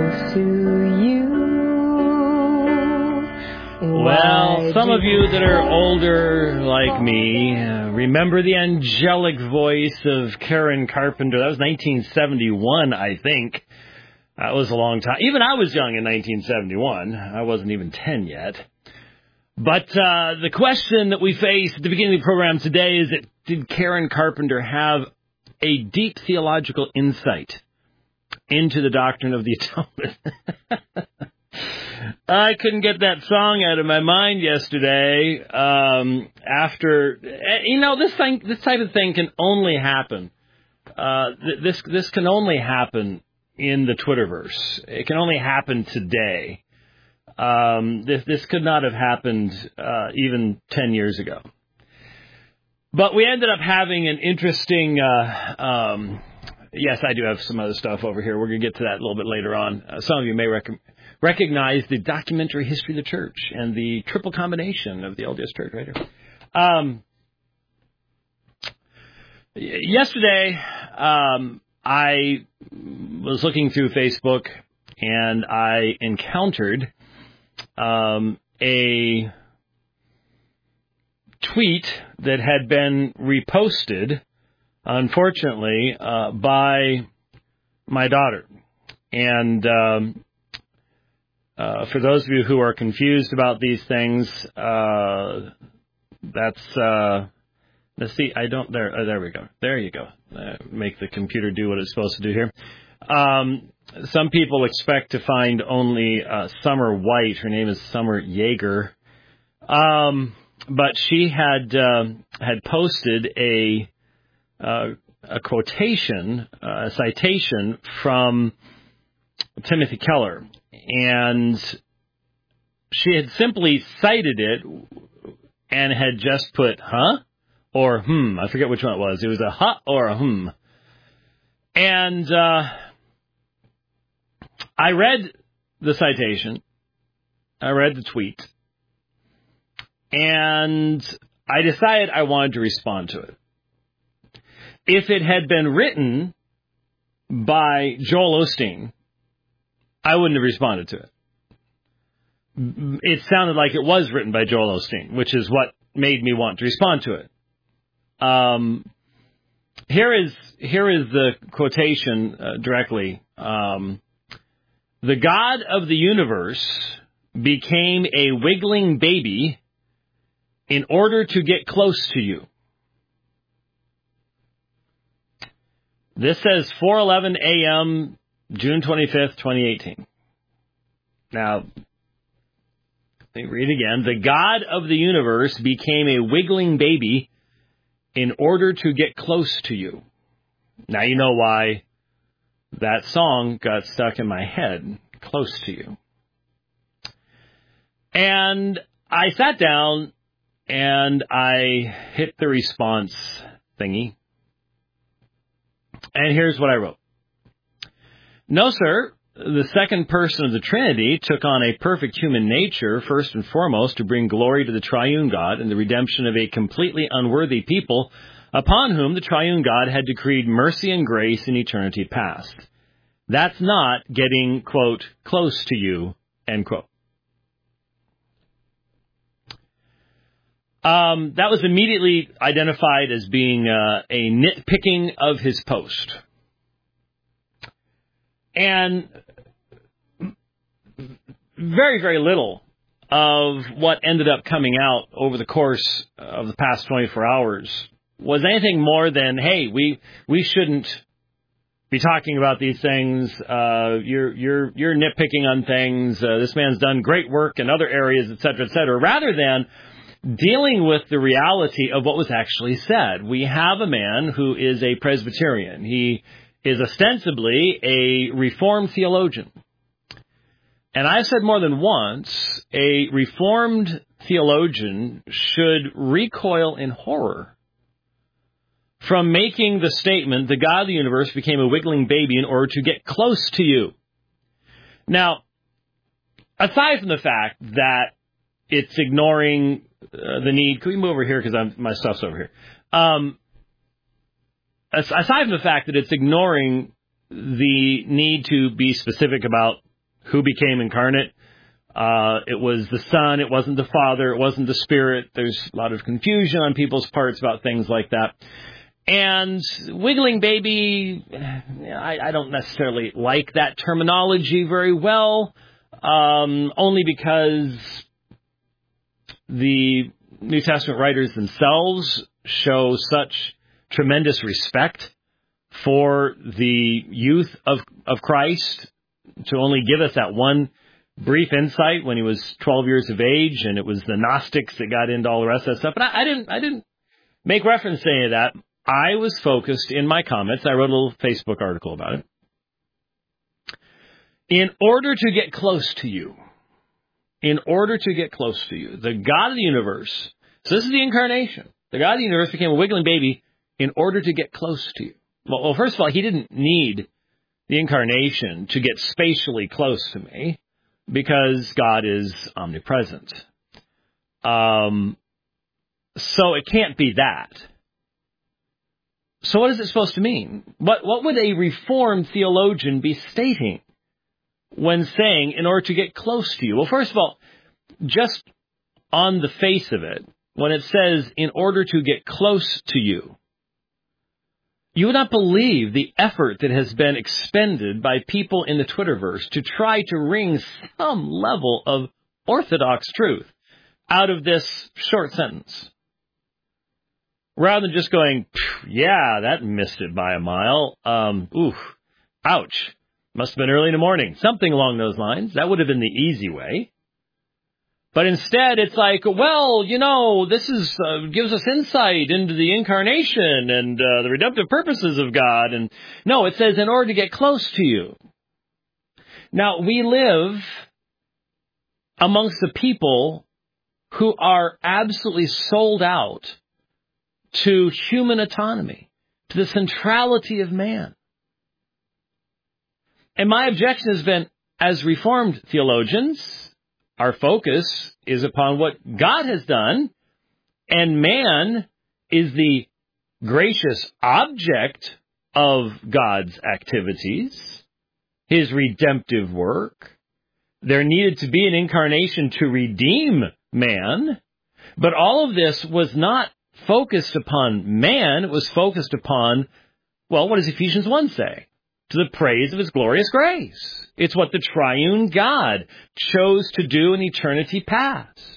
close to you. Well, some of you that are older like me remember the angelic voice of Karen Carpenter. That was 1971, I think. That was a long time. Even I was young in 1971. I wasn't even 10 yet. But the question that we face at the beginning of the program today is that did Karen Carpenter have a deep theological insight into the doctrine of the atonement? I couldn't get that song out of my mind yesterday. After, this type of thing can only happen. This can only happen in the Twitterverse. It can only happen today. This could not have happened even 10 years ago. But we ended up having an interesting. Yes, I do have some other stuff over here. We're going to get to that a little bit later on. Some of you may recognize the documentary history of the church and the triple combination of the LDS Church right here. Yesterday, I was looking through Facebook and I encountered a tweet that had been reposted, unfortunately, by my daughter. And for those of you who are confused about these things, let's see, there we go. There you go. Make the computer do what it's supposed to do here. Some people expect to find only Summer White. Her name is Summer Yeager. But she had posted a quotation, a citation from Timothy Keller, and she had simply cited it and had just put "huh" or "hmm." I forget which one it was. It was a "huh" or a "hmm." And I read the citation, I read the tweet, and I decided I wanted to respond to it. If it had been written by Joel Osteen, I wouldn't have responded to it. It sounded like it was written by Joel Osteen, which is what made me want to respond to it. Here is the quotation directly. The God of the universe became a wiggling baby in order to get close to you. This says 4:11 a.m., June 25th, 2018. Now, let me read again. The God of the universe became a wiggling baby in order to get close to you. Now you know why that song got stuck in my head, Close to You. And I sat down and I hit the response thingy. And here's what I wrote. No, sir. The second person of the Trinity took on a perfect human nature, first and foremost, to bring glory to the triune God and the redemption of a completely unworthy people upon whom the triune God had decreed mercy and grace in eternity past. That's not getting, quote, close to you, end quote. That was immediately identified as being a nitpicking of his post. And very, very little of what ended up coming out over the course of the past 24 hours was anything more than, hey, we shouldn't be talking about these things. You're nitpicking on things. This man's done great work in other areas, et cetera, rather than dealing with the reality of what was actually said. We have a man who is a Presbyterian. He is ostensibly a Reformed theologian. And I've said more than once, a Reformed theologian should recoil in horror from making the statement, the God of the universe became a wiggling baby in order to get close to you. Now, aside from the fact that it's ignoring the need, can we move over here because my stuff's over here? Aside from the fact that it's ignoring the need to be specific about who became incarnate. It was the Son, it wasn't the Father, it wasn't the Spirit. There's a lot of confusion on people's parts about things like that. And wiggling baby, I don't necessarily like that terminology very well, only because the New Testament writers themselves show such tremendous respect for the youth of Christ, to only give us that one brief insight when he was 12 years of age, and it was the Gnostics that got into all the rest of that stuff. But I didn't make reference to any of that. I was focused in my comments. I wrote a little Facebook article about it. In order to get close to you, the God of the universe, so this is the incarnation. The God of the universe became a wiggling baby in order to get close to you. Well, first of all, he didn't need the incarnation to get spatially close to me, because God is omnipresent. So it can't be that. So what is it supposed to mean? What would a Reformed theologian be stating when saying, in order to get close to you? Well, first of all, just on the face of it, when it says, in order to get close to you, you would not believe the effort that has been expended by people in the Twitterverse to try to wring some level of orthodox truth out of this short sentence. Rather than just going, yeah, that missed it by a mile. Ouch. Must have been early in the morning. Something along those lines. That would have been the easy way. But instead, it's like, well, this gives us insight into the incarnation and the redemptive purposes of God. And no, it says in order to get close to you. Now, we live amongst the people who are absolutely sold out to human autonomy, to the centrality of man. And my objection has been, as Reformed theologians, our focus is upon what God has done, and man is the gracious object of God's activities, his redemptive work. There needed to be an incarnation to redeem man, but all of this was not focused upon man. It was focused upon, well, what does Ephesians 1 say? To the praise of his glorious grace. It's what the triune God chose to do in eternity past.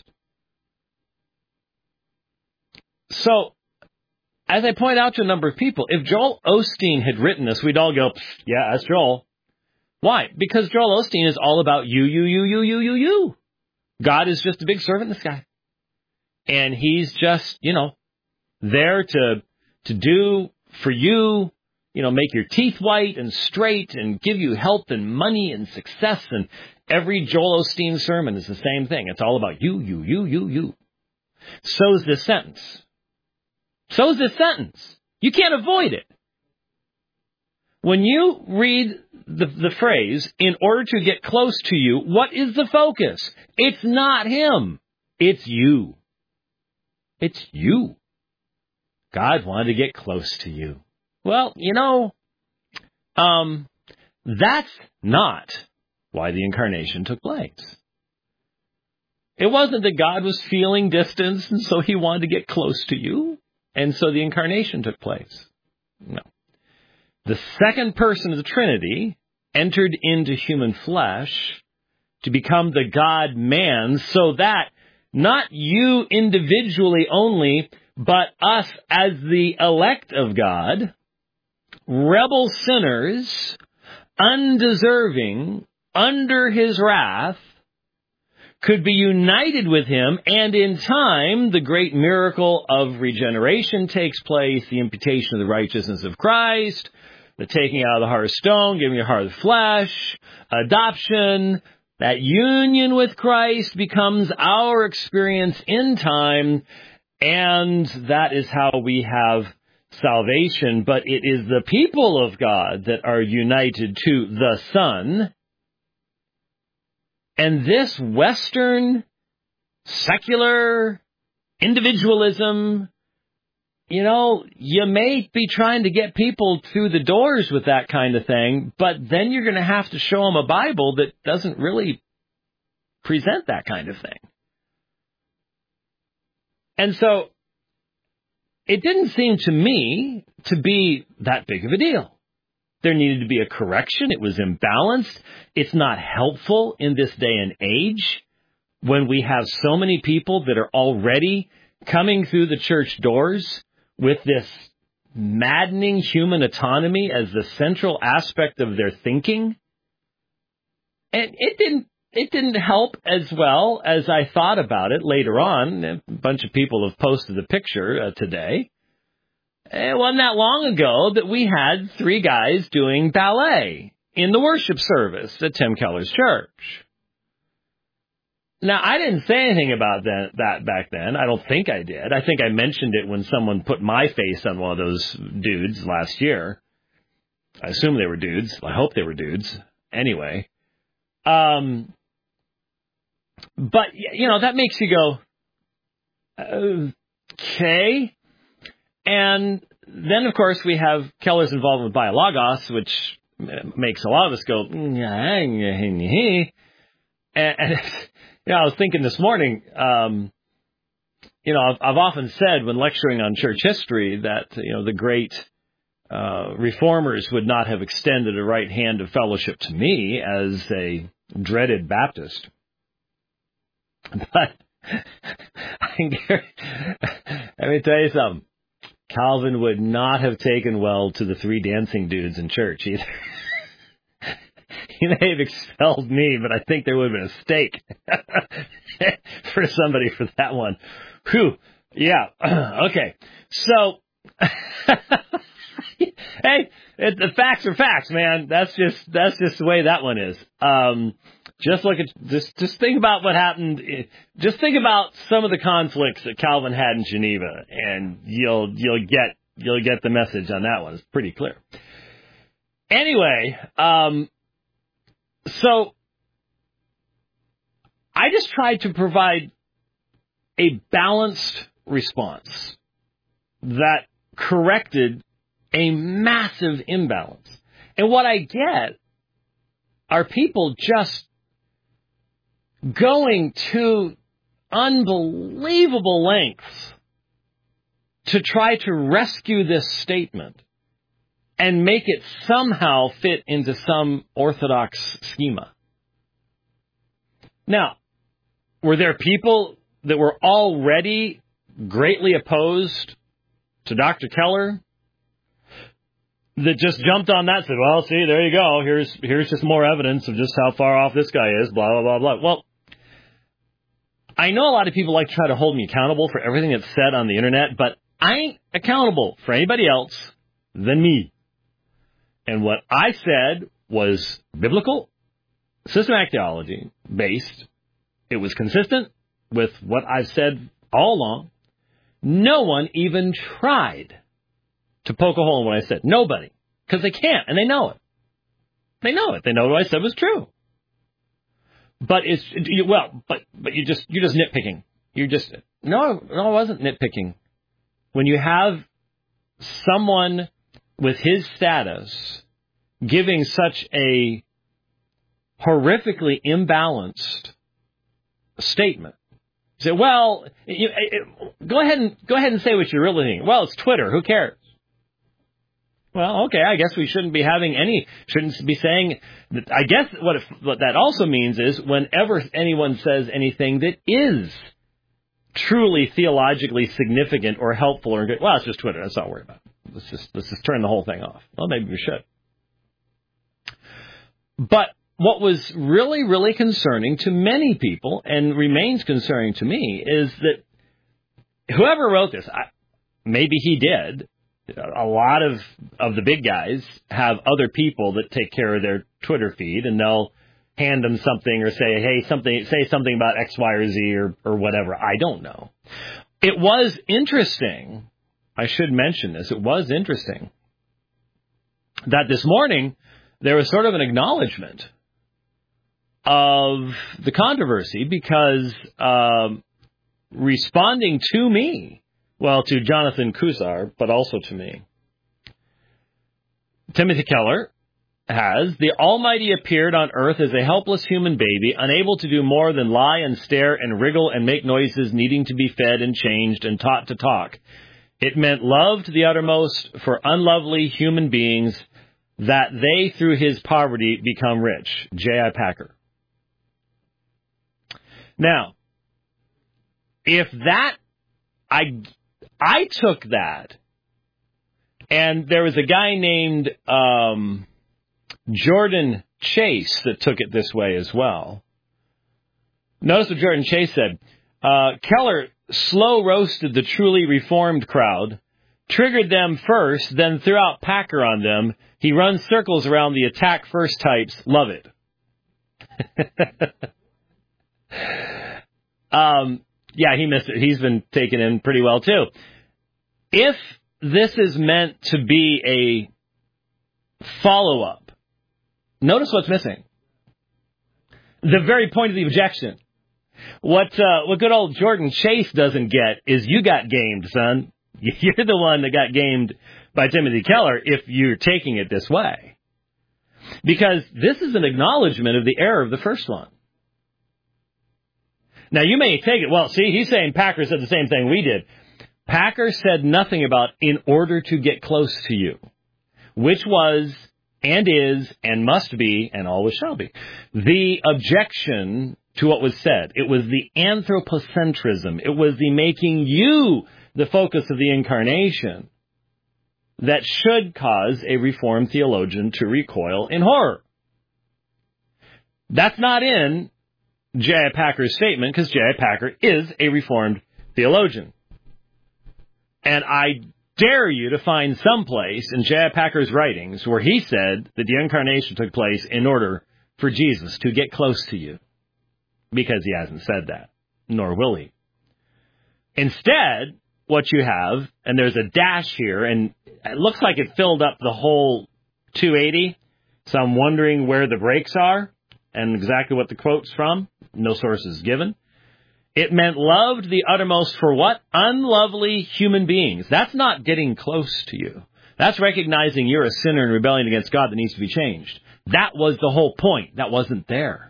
So, as I point out to a number of people, if Joel Osteen had written this, we'd all go, yeah, that's Joel. Why? Because Joel Osteen is all about you. God is just a big servant in the sky. And he's just, there to do for you, make your teeth white and straight and give you health and money and success. And every Joel Osteen sermon is the same thing. It's all about you. So's this sentence. You can't avoid it. When you read the phrase, in order to get close to you, what is the focus? It's not him. It's you. It's you. God wanted to get close to you. Well, that's not why the incarnation took place. It wasn't that God was feeling distance and so he wanted to get close to you, and so the incarnation took place. No. The second person of the Trinity entered into human flesh to become the God-man, so that not you individually only, but us as the elect of God, rebel sinners, undeserving, under his wrath, could be united with him, and in time, the great miracle of regeneration takes place, the imputation of the righteousness of Christ, the taking out of the heart of stone, giving a heart of flesh, adoption. That union with Christ becomes our experience in time, and that is how we have salvation. But it is the people of God that are united to the Son. And this Western secular individualism you may be trying to get people through the doors with that kind of thing, but then you're going to have to show them a Bible that doesn't really present that kind of thing. And so it didn't seem to me to be that big of a deal. There needed to be a correction. It was imbalanced. It's not helpful in this day and age when we have so many people that are already coming through the church doors with this maddening human autonomy as the central aspect of their thinking. And it didn't help as well as I thought about it later on. A bunch of people have posted the picture today. It wasn't that long ago that we had 3 guys doing ballet in the worship service at Tim Keller's church. Now, I didn't say anything about that back then. I don't think I did. I think I mentioned it when someone put my face on one of those dudes last year. I assume they were dudes. I hope they were dudes. Anyway. But, that makes you go, okay. And then, of course, we have Keller's involvement with Biologos, which makes a lot of us go, and I was thinking this morning, I've often said when lecturing on church history that, the great reformers would not have extended a right hand of fellowship to me as a dreaded Baptist. But let me tell you something. Calvin would not have taken well to the 3 dancing dudes in church either. He may have expelled me, but I think there would have been a stake for somebody for that one. Whew. Yeah. Okay. So, hey, the facts are facts, man. That's just the way that one is. Just think about what happened. Just think about some of the conflicts that Calvin had in Geneva, and you'll get the message on that one. It's pretty clear. Anyway, so I just tried to provide a balanced response that corrected a massive imbalance. And what I get are people just going to unbelievable lengths to try to rescue this statement and make it somehow fit into some orthodox schema. Now, were there people that were already greatly opposed to Dr. Keller that just jumped on that and said, well, see, there you go. Here's just more evidence of just how far off this guy is, blah, blah, blah, blah. Well, I know a lot of people like to try to hold me accountable for everything that's said on the internet, but I ain't accountable for anybody else than me. And what I said was biblical, systematic theology based. It was consistent with what I've said all along. No one even tried to poke a hole in what I said. Nobody. Because they can't, and they know it. They know it. They know what I said was true. But you're just nitpicking. No, it wasn't nitpicking. When you have someone with his status giving such a horrifically imbalanced statement, you say, well, go ahead and say what you're really thinking. Well, it's Twitter. Who cares? Well, okay, I guess we shouldn't be saying that. I guess what that also means is whenever anyone says anything that is truly theologically significant or helpful or good, well, it's just Twitter. That's not worry about it. Let's just turn the whole thing off. Well, maybe we should. But what was really, really concerning to many people and remains concerning to me is that whoever wrote this, maybe he did. A lot of the big guys have other people that take care of their Twitter feed, and they'll hand them something or say, hey, say something about X, Y, or Z or whatever. I don't know. It was interesting. I should mention this. It was interesting that this morning there was sort of an acknowledgement of the controversy because responding to me Well, to Jonathan Kuzar, but also to me. Timothy Keller has, the Almighty appeared on earth as a helpless human baby, unable to do more than lie and stare and wriggle and make noises, needing to be fed and changed and taught to talk. It meant love to the uttermost for unlovely human beings, that they, through his poverty, become rich. J.I. Packer. Now, if that, I took that, and there was a guy named Jordan Chase that took it this way as well. Notice what Jordan Chase said. Keller slow roasted the truly reformed crowd, triggered them first, then threw out Packer on them. He runs circles around the attack first types. Love it. Yeah, he missed it. He's been taken in pretty well, too. If this is meant to be a follow-up, notice what's missing. The very point of the objection. What good old Jordan Chase doesn't get is you got gamed, son. You're the one that got gamed by Timothy Keller if you're taking it this way. Because this is an acknowledgement of the error of the first one. Now, you may take it, well, see, he's saying Packer said the same thing we did. Packer said nothing about in order to get close to you, which was and is and must be and always shall be the objection to what was said. It was the anthropocentrism. It was the making you the focus of the incarnation that should cause a Reformed theologian to recoil in horror. That's not in J.I. Packer's statement, because J.I. Packer is a Reformed theologian. And I dare you to find some place in J.I. Packer's writings where he said that the incarnation took place in order for Jesus to get close to you. Because he hasn't said that, nor will he. Instead, what you have, and there's a dash here, and it looks like it filled up the whole 280, so I'm wondering where the breaks are and exactly what the quote's from. No sources given. It meant loved the uttermost for what? Unlovely human beings. That's not getting close to you. That's recognizing you're a sinner in rebellion against God that needs to be changed. That was the whole point. That wasn't there.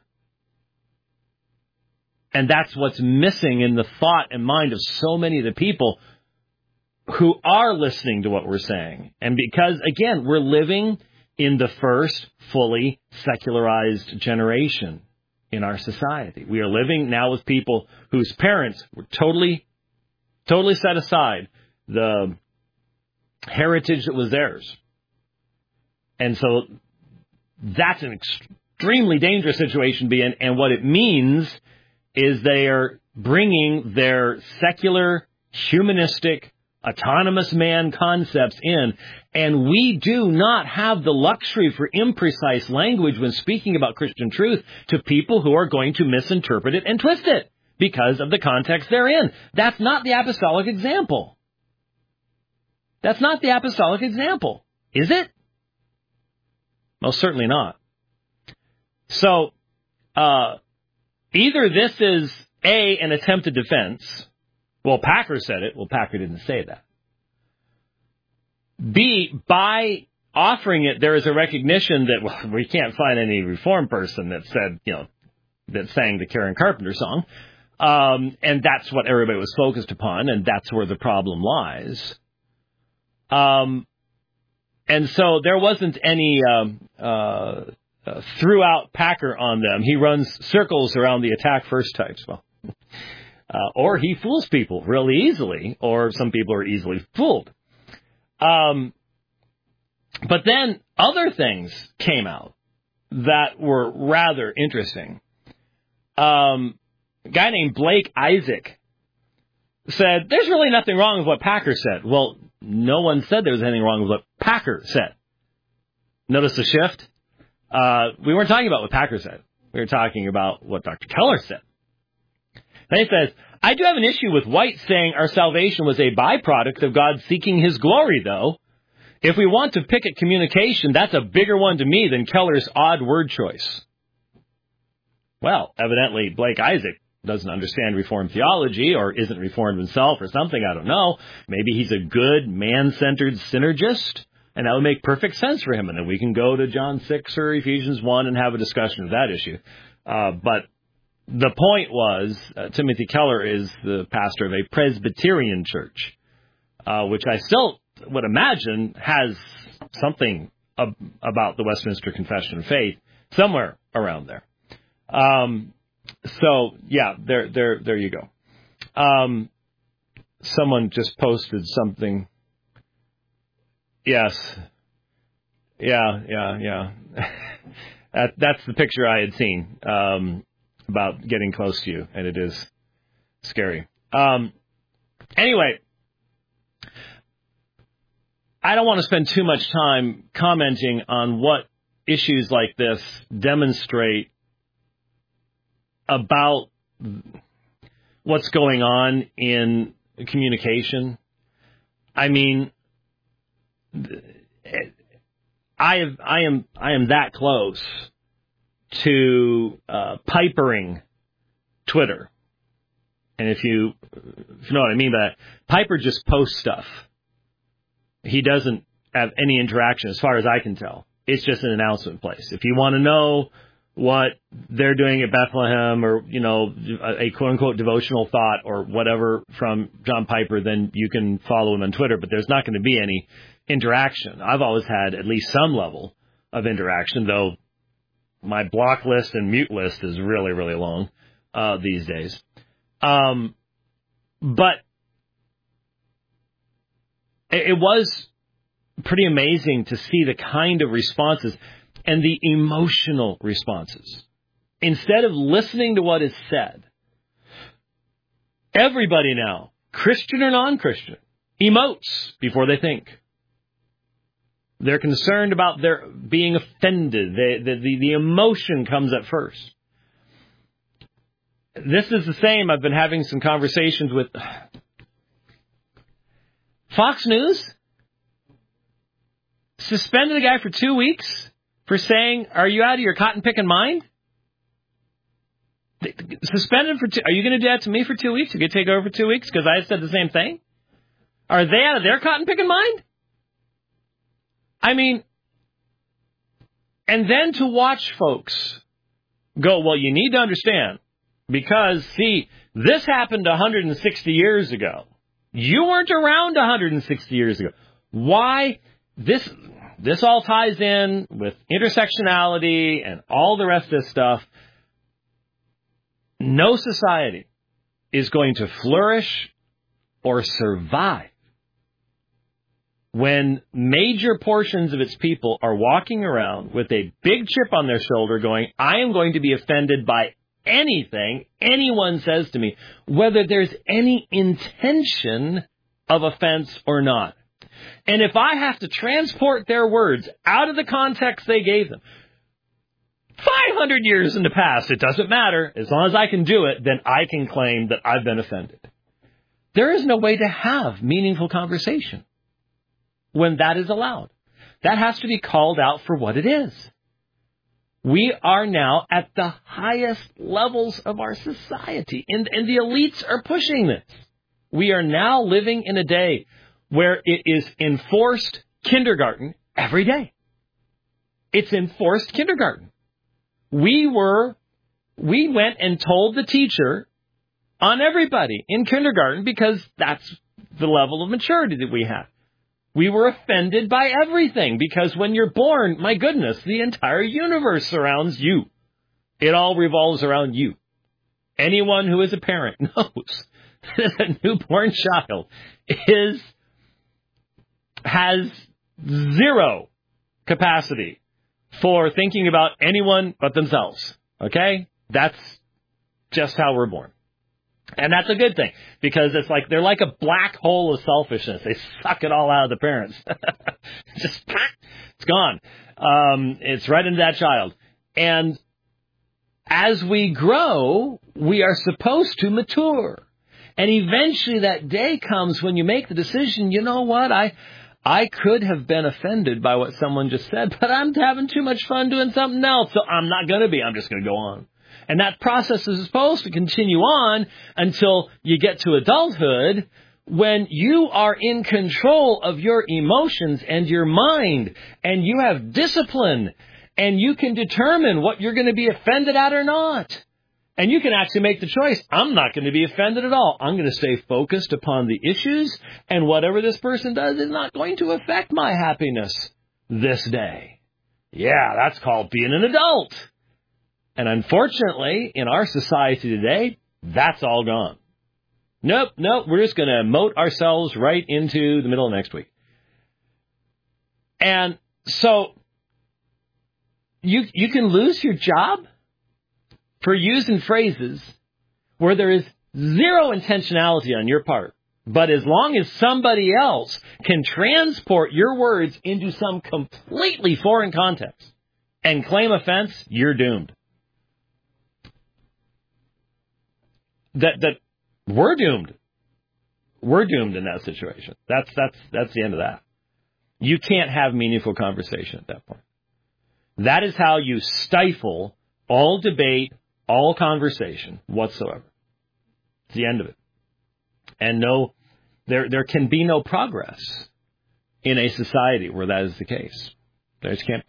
And that's what's missing in the thought and mind of so many of the people who are listening to what we're saying. And because, again, we're living in the first fully secularized generation in our society. We are living now with people whose parents were totally set aside the heritage that was theirs. And so that's an extremely dangerous situation to be in. And what it means is they are bringing their secular, humanistic, autonomous man concepts in, and we do not have the luxury for imprecise language when speaking about Christian truth to people who are going to misinterpret it and twist it because of the context they're in. That's not the apostolic example. That's not the apostolic example, is it? Most certainly not. So, either this is A, an attempted defense. Well, Packer said it. Well, Packer didn't say that. B, by offering it, there is a recognition that, well, we can't find any Reformed person that said, that sang the Karen Carpenter song. And that's what everybody was focused upon, and that's where the problem lies. And so there wasn't any throughout Packer on them. He runs circles around the attack first types. Well, or he fools people really easily, or some people are easily fooled. But then other things came out that were rather interesting. A guy named Blake Isaac said, there's really nothing wrong with what Packer said. Well, no one said there was anything wrong with what Packer said. Notice the shift? We weren't talking about what Packer said. We were talking about what Dr. Keller said. Then he says, I do have an issue with White saying our salvation was a byproduct of God seeking his glory, though. If we want to pick at communication, that's a bigger one to me than Keller's odd word choice. Well, evidently, Blake Isaac doesn't understand Reformed theology or isn't Reformed himself or something, I don't know. Maybe he's a good man-centered synergist, and that would make perfect sense for him. And then we can go to John 6 or Ephesians 1 and have a discussion of that issue. But the point was, Timothy Keller is the pastor of a Presbyterian church, which I still would imagine has something about the Westminster Confession of Faith somewhere around there. So yeah, there you go. Someone just posted something. Yes. Yeah. That's the picture I had seen, about getting close to you, and it is scary. Anyway, I don't want to spend too much time commenting on what issues like this demonstrate about what's going on in communication. I mean, I am that close to pipering Twitter. And if you know what I mean by that, Piper just posts stuff. He doesn't have any interaction as far as I can tell. It's just an announcement place. If you want to know what they're doing at Bethlehem, or, you know, a quote-unquote devotional thought or whatever from John Piper, then you can follow him on Twitter. But there's not going to be any interaction. I've always had at least some level of interaction, though my block list and mute list is really, really long these days. But it was pretty amazing to see the kind of responses and the emotional responses. Instead of listening to what is said, everybody now, Christian or non-Christian, emotes before they think. They're concerned about their being offended. The emotion comes at first. This is the same. I've been having some conversations with Fox News. Suspended a guy for 2 weeks for saying, "Are you out of your cotton picking mind?" Suspended for are you going to do that to me for 2 weeks? You could take over for 2 weeks because I said the same thing? Are they out of their cotton picking mind? I mean, and then to watch folks go, well, you need to understand, because, see, this happened 160 years ago. You weren't around 160 years ago. Why? This all ties in with intersectionality and all the rest of this stuff. No society is going to flourish or survive when major portions of its people are walking around with a big chip on their shoulder going, I am going to be offended by anything anyone says to me, whether there's any intention of offense or not. And if I have to transport their words out of the context they gave them, 500 years in the past, it doesn't matter. As long as I can do it, then I can claim that I've been offended. There is no way to have meaningful conversation when that is allowed. That has to be called out for what it is. We are now at the highest levels of our society, and the elites are pushing this. We are now living in a day where it is enforced kindergarten every day. It's enforced kindergarten. We went and told the teacher on everybody in kindergarten because that's the level of maturity that we have. We were offended by everything because when you're born, my goodness, the entire universe surrounds you. It all revolves around you. Anyone who is a parent knows that a newborn child has zero capacity for thinking about anyone but themselves. Okay? That's just how we're born. And that's a good thing, because it's like they're like a black hole of selfishness. They suck it all out of the parents. Just, it's gone. It's right into that child. And as we grow, we are supposed to mature. And eventually that day comes when you make the decision, you know what, I could have been offended by what someone just said, but I'm having too much fun doing something else, so I'm not going to be. I'm just going to go on. And that process is supposed to continue on until you get to adulthood, when you are in control of your emotions and your mind, and you have discipline, and you can determine what you're going to be offended at or not. And you can actually make the choice. I'm not going to be offended at all. I'm going to stay focused upon the issues, and whatever this person does is not going to affect my happiness this day. Yeah, that's called being an adult. And unfortunately, in our society today, that's all gone. Nope, we're just going to moat ourselves right into the middle of next week. And so you can lose your job for using phrases where there is zero intentionality on your part. But as long as somebody else can transport your words into some completely foreign context and claim offense, you're doomed. That we're doomed. We're doomed in that situation. That's the end of that. You can't have meaningful conversation at that point. That is how you stifle all debate, all conversation whatsoever. It's the end of it. And there can be no progress in a society where that is the case. There just can't be.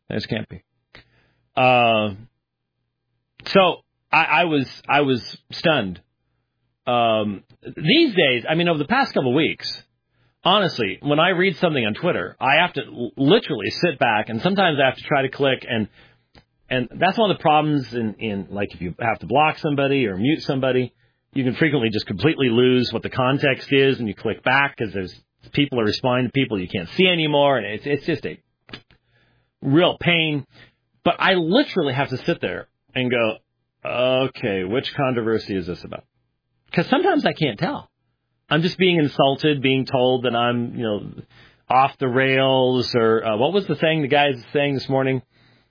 So I was stunned. These days, over the past couple of weeks, honestly, when I read something on Twitter, I have to literally sit back, and sometimes I have to try to click, and that's one of the problems in like if you have to block somebody or mute somebody, you can frequently just completely lose what the context is, and you click back because there's people are responding to people you can't see anymore, and it's just a real pain. But I literally have to sit there and go, okay, which controversy is this about? Because sometimes I can't tell. I'm just being insulted, being told that I'm, off the rails, or what was the thing the guys saying this morning?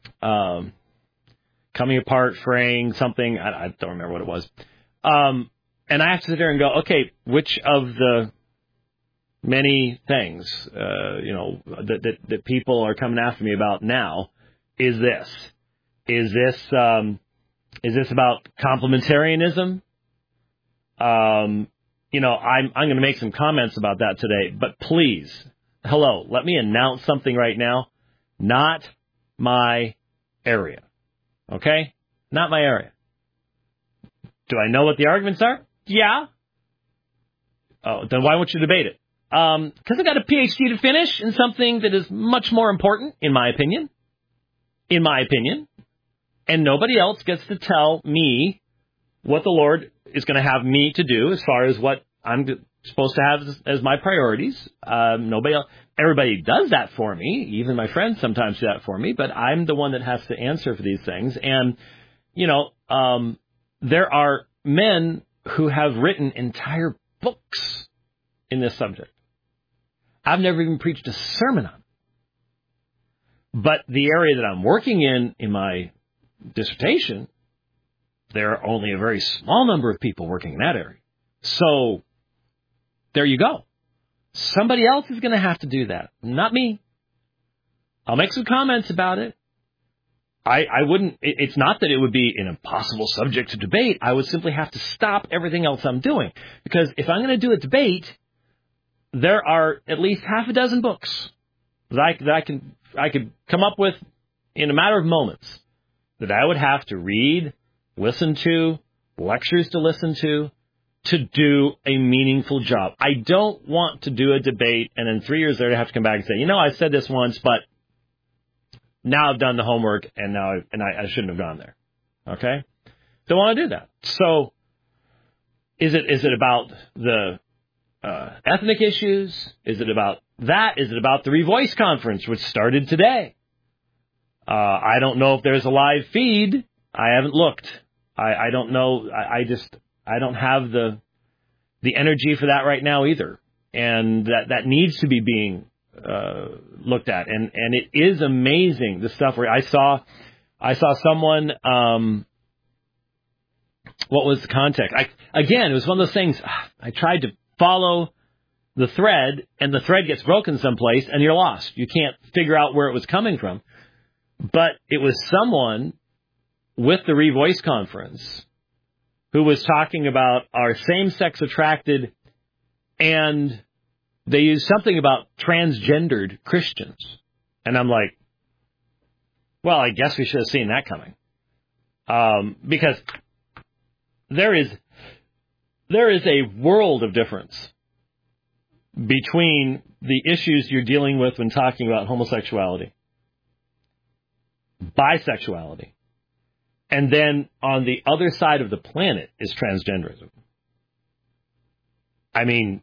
Coming apart, fraying, something. I don't remember what it was. And I have to sit there and go, okay, which of the many things, that people are coming after me about now is this? Is this about complementarianism? I'm going to make some comments about that today, but please, let me announce something right now. Not my area. Okay? Not my area. Do I know what the arguments are? Yeah. Oh, then why won't you debate it? Because I got a PhD to finish in something that is much more important, in my opinion. And nobody else gets to tell me what the Lord is going to have me to do as far as what I'm supposed to have as my priorities. Nobody else. Everybody does that for me. Even my friends sometimes do that for me. But I'm the one that has to answer for these things. And, there are men who have written entire books in this subject. I've never even preached a sermon on it. But the area that I'm working in my dissertation, there are only a very small number of people working in that area. So there you go. Somebody else is going to have to do that, not me. I'll make some comments about it. I wouldn't, it's not that it would be an impossible subject to debate. I would simply have to stop everything else I'm doing. Because if I'm going to do a debate, there are at least half a dozen books that I could come up with in a matter of moments that I would have to read, listen to, lectures to listen to do a meaningful job. I don't want to do a debate and in 3 years later have to come back and say, I said this once, but now I've done the homework and I shouldn't have gone there. Okay? Don't want to do that. So is it about the ethnic issues? Is it about that? Is it about the Revoice Conference, which started today? I don't know if there's a live feed. I haven't looked. I don't know. I don't have the energy for that right now either. And that needs to be being looked at. And it is amazing, the stuff where I saw someone, what was the context? Again, it was one of those things, I tried to follow the thread, and the thread gets broken someplace, and you're lost. You can't figure out where it was coming from. But it was someone with the Revoice Conference who was talking about our same-sex attracted, and they used something about transgendered Christians. And I'm like, well, I guess we should have seen that coming. Because there is a world of difference between the issues you're dealing with when talking about homosexuality, bisexuality, and then on the other side of the planet is transgenderism. I mean,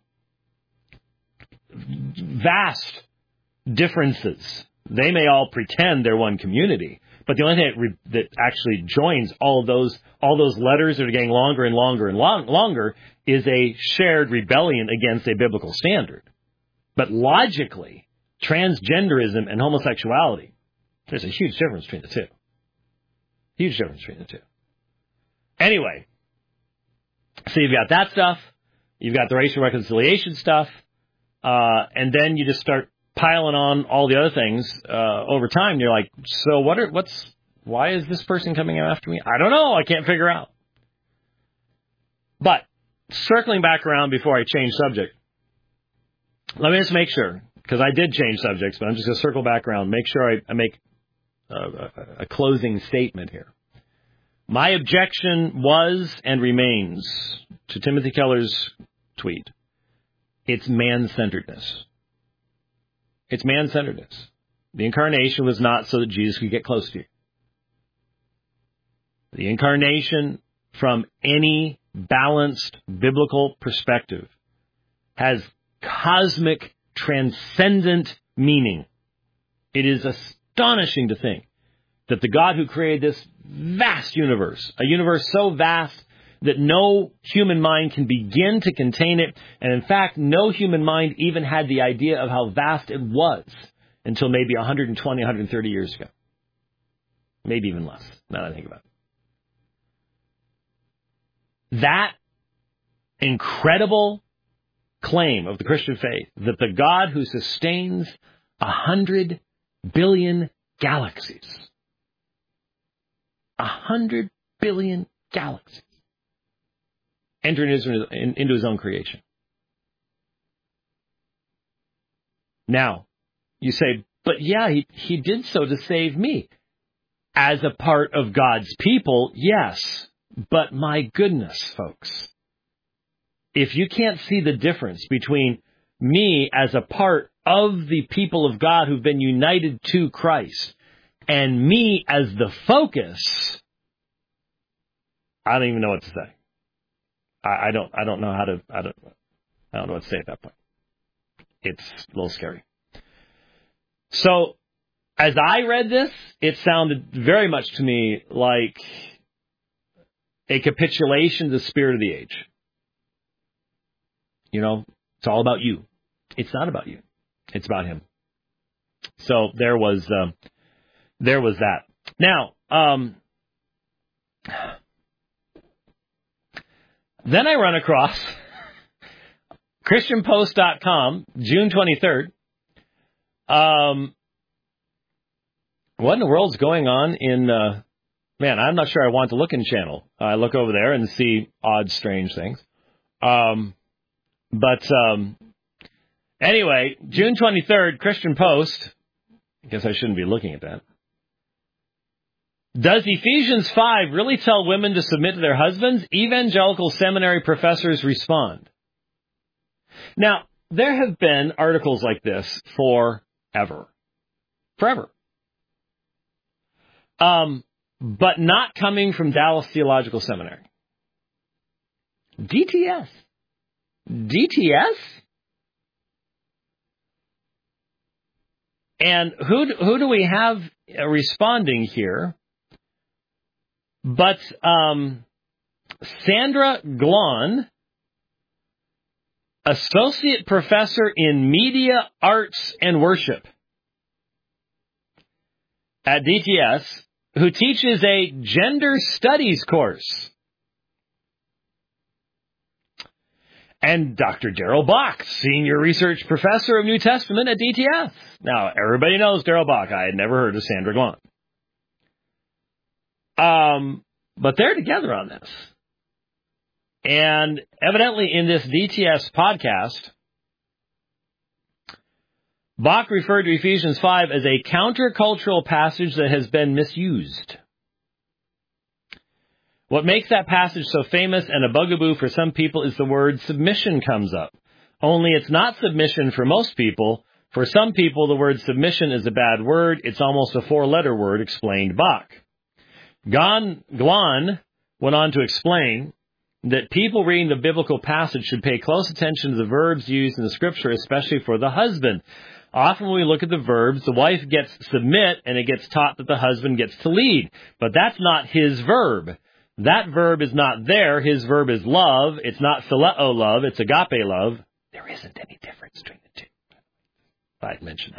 vast differences. They may all pretend they're one community, but the only thing that actually joins all those letters that are getting longer and longer and longer is a shared rebellion against a biblical standard. But logically, transgenderism and homosexuality, there's a huge difference between the two. Huge difference between the two. Anyway, so you've got that stuff, you've got the racial reconciliation stuff, and then you just start piling on all the other things over time. And you're like, so why is this person coming after me? I don't know. I can't figure out. But circling back around before I change subject, let me just make sure, because I did change subjects, but I'm just going to circle back around, make sure I make a closing statement here. My objection was and remains to Timothy Keller's tweet. It's man-centeredness. It's man-centeredness. The incarnation was not so that Jesus could get close to you. The incarnation, from any balanced biblical perspective, has cosmic, transcendent meaning. It is astonishing to think that the God who created this vast universe, a universe so vast that no human mind can begin to contain it, and in fact, no human mind even had the idea of how vast it was until maybe 120, 130 years ago. Maybe even less, now that I think about it. That incredible claim of the Christian faith, that the God who sustains 100 billion galaxies, 100 billion galaxies, entered into his own creation. Now, you say, but yeah, he did so to save me. As a part of God's people, yes. But my goodness, folks, if you can't see the difference between me as a part of the people of God who've been united to Christ and me as the focus, I don't even know what to say. I don't know I don't know what to say at that point. It's a little scary. So, as I read this, it sounded very much to me like a capitulation to the spirit of the age. You know, it's all about you. It's not about you. It's about him. So there was that. Now, then I run across ChristianPost.com, June 23rd. What in the world's going on in, man, I'm not sure I want to look in channel. I look over there and see odd, strange things. Anyway, June 23rd, Christian Post. I guess I shouldn't be looking at that. Does Ephesians 5 really tell women to submit to their husbands? Evangelical seminary professors respond. Now, there have been articles like this forever. Forever. But not coming from Dallas Theological Seminary. DTS. DTS? And who do we have responding here? But Sandra Glahn, Associate Professor in Media, Arts, and Worship at DTS, who teaches a gender studies course. And Dr. Darrell Bock, Senior Research Professor of New Testament at DTS. Now, everybody knows Darrell Bock. I had never heard of Sandra Glahn. But they're together on this. And evidently in this DTS podcast, Bach referred to Ephesians 5 as a countercultural passage that has been misused. What makes that passage so famous and a bugaboo for some people is the word submission comes up. Only it's not submission for most people. For some people, the word submission is a bad word. It's almost a four-letter word, explained Bach. Glahn went on to explain that people reading the biblical passage should pay close attention to the verbs used in the scripture, especially for the husband. Often when we look at the verbs, the wife gets submit, and it gets taught that the husband gets to lead. But that's not his verb. That verb is not there. His verb is love. It's not phileo love. It's agape love. There isn't any difference between the two. I'd mention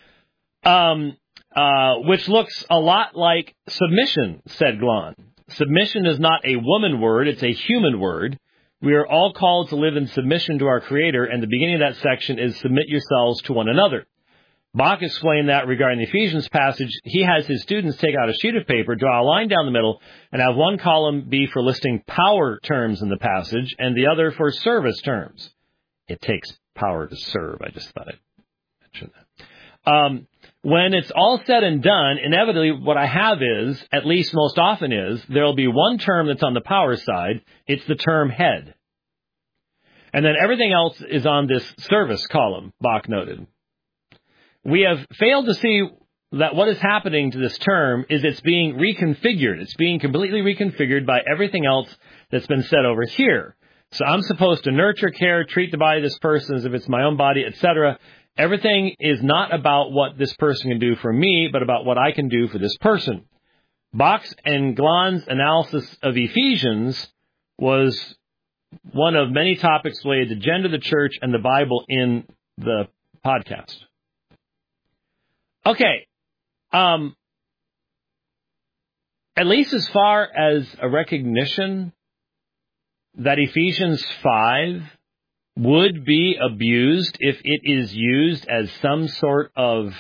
that. Which looks a lot like submission, said Glahn. Submission is not a woman word. It's a human word. We are all called to live in submission to our Creator, and the beginning of that section is submit yourselves to one another. Bach explained that regarding the Ephesians passage. He has his students take out a sheet of paper, draw a line down the middle, and have one column be for listing power terms in the passage, and the other for service terms. It takes power to serve. I just thought I'd mention that. When it's all said and done, inevitably what I have is, at least most often is, there will be one term that's on the power side. It's the term head. And then everything else is on this service column, Bach noted. We have failed to see that what is happening to this term is it's being reconfigured. It's being completely reconfigured by everything else that's been said over here. So I'm supposed to nurture, care, treat the body of this person as if it's my own body, etc. Everything is not about what this person can do for me, but about what I can do for this person. Bach's and Glahn's analysis of Ephesians was one of many topics related to gender, the church, and the Bible in the podcast. Okay. At least as far as a recognition that Ephesians 5 would be abused if it is used as some sort of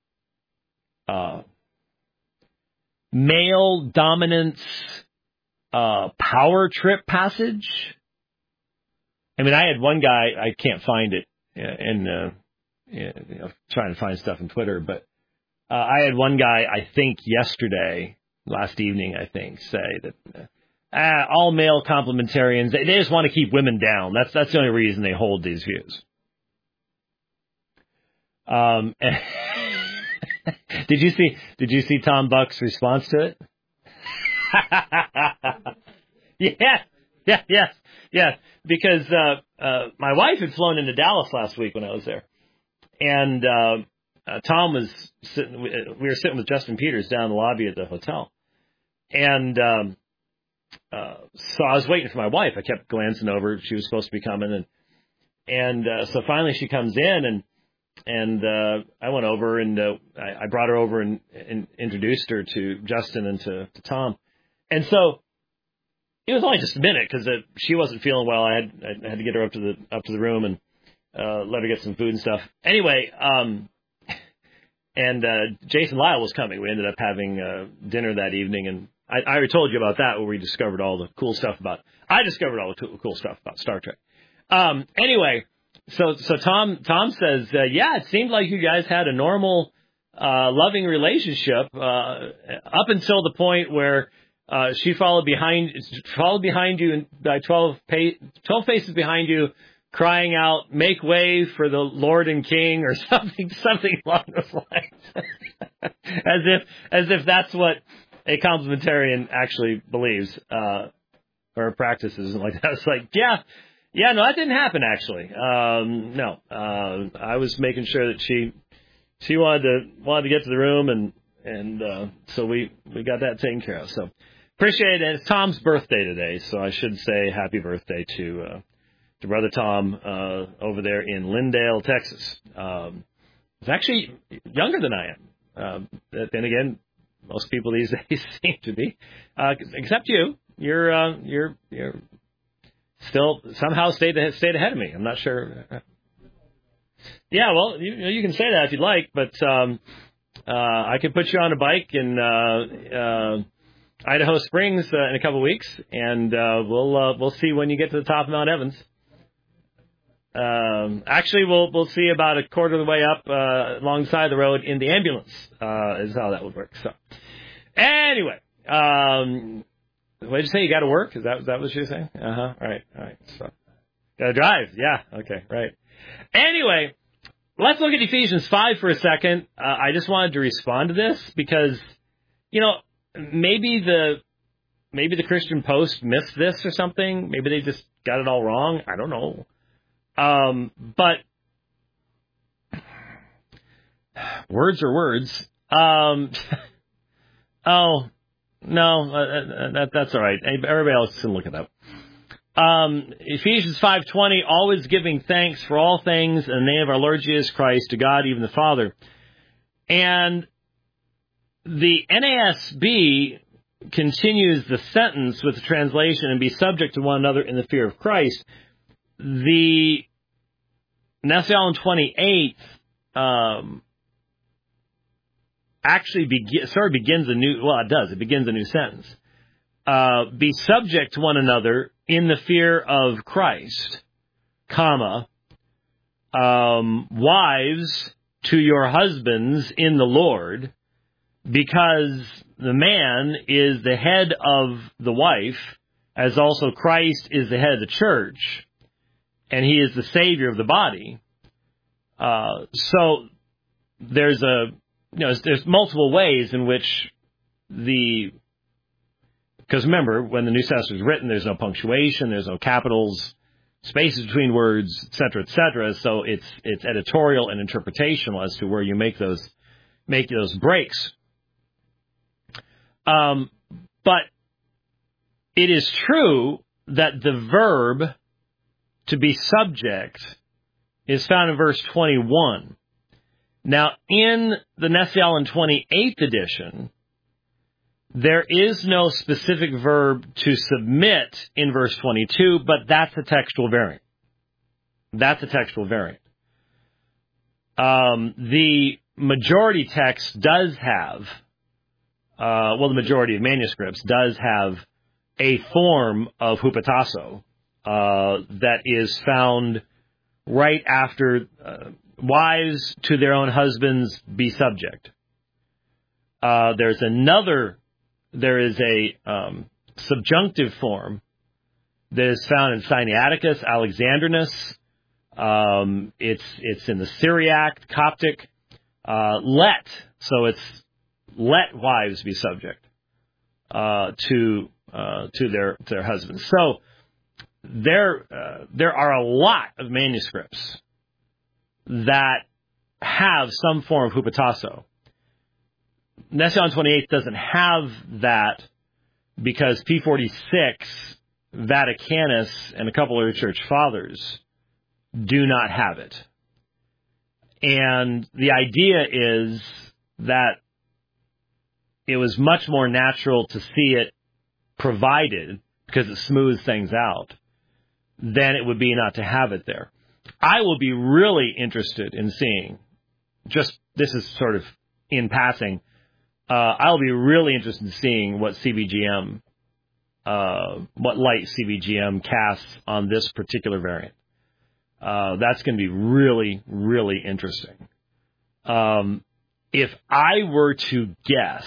male dominance power trip passage. I mean, I had one guy, I can't find it, trying to find stuff on Twitter, but I had one guy, I think last evening, say that all male complementarians, they just want to keep women down. That's the only reason they hold these views. Did you see Tom Buck's response to it? Yes. Because my wife had flown into Dallas last week when I was there, and Tom was sitting. We were sitting with Justin Peters down in the lobby at the hotel, and so I was waiting for my wife. I kept glancing over. She was supposed to be coming, and so finally she comes in, and I went over and I brought her over and introduced her to Justin and to Tom, and so it was only just a minute because she wasn't feeling well. I had to get her up to the room and let her get some food and stuff. Anyway, and Jason Lyle was coming. We ended up having dinner that evening, and I already told you about that, where we discovered all the cool stuff I discovered all the cool stuff about Star Trek. Anyway, so Tom says, yeah, it seemed like you guys had a normal, loving relationship up until the point where she followed behind you and 12 paces behind you, crying out, "Make way for the Lord and King," or something along those lines, as if that's what a complementarian actually believes or practices like that. It's like, yeah, no, that didn't happen actually. No, I was making sure that she wanted to get to the room, and so we got that taken care of. So appreciate it. It's Tom's birthday today, so I should say happy birthday to Brother Tom over there in Lindale, Texas. He's actually younger than I am. Then again, most people these days seem to be, except you. You're still somehow stayed ahead of me. I'm not sure. Yeah, well, you can say that if you'd like, but I could put you on a bike and Idaho Springs in a couple of weeks, and we'll see when you get to the top of Mount Evans. Actually, we'll see about a quarter of the way up alongside the road in the ambulance. Is how that would work. So, anyway, what did you say? You got to work? Is that what you're saying? All right. So, got to drive. Yeah. Okay. Right. Anyway, let's look at Ephesians 5 for a second. I just wanted to respond to this because, maybe the Christian Post missed this or something. Maybe they just got it all wrong. I don't know. But words are words. Oh no, that's all right. Everybody else can look it up. Ephesians 5:20, always giving thanks for all things in the name of our Lord Jesus Christ to God, even the Father. And the NASB continues the sentence with the translation, and be subject to one another in the fear of Christ. The Nessian 28 actually begins a new. Well, it does. It begins a new sentence. Be subject to one another in the fear of Christ, comma. Wives to your husbands in the Lord, because the man is the head of the wife, as also Christ is the head of the church. And he is the Savior of the body. So there's there's multiple ways in which because remember, when the New Testament was written, there's no punctuation, there's no capitals, spaces between words, et cetera, so it's editorial and interpretational as to where you make those breaks. But it is true that the verb to be subject is found in verse 21. Now, in the Nessian 28th edition, there is no specific verb to submit in verse 22, but that's a textual variant. The majority text does have, the majority of manuscripts does have a form of hupotasso that is found right after wives to their own husbands be subject. There is a subjunctive form that is found in Sinaiticus, Alexandrinus. It's in the Syriac, Coptic. It's let wives be subject to their husbands. So there are a lot of manuscripts that have some form of hupotasso. Nessian 28 doesn't have that because P46, Vaticanus, and a couple of church fathers do not have it. And the idea is that it was much more natural to see it provided, because it smooths things out, than it would be not to have it there. I will be really interested in seeing, this is sort of in passing, I'll be really interested in seeing what what light CBGM casts on this particular variant. That's going to be really, really interesting. If I were to guess,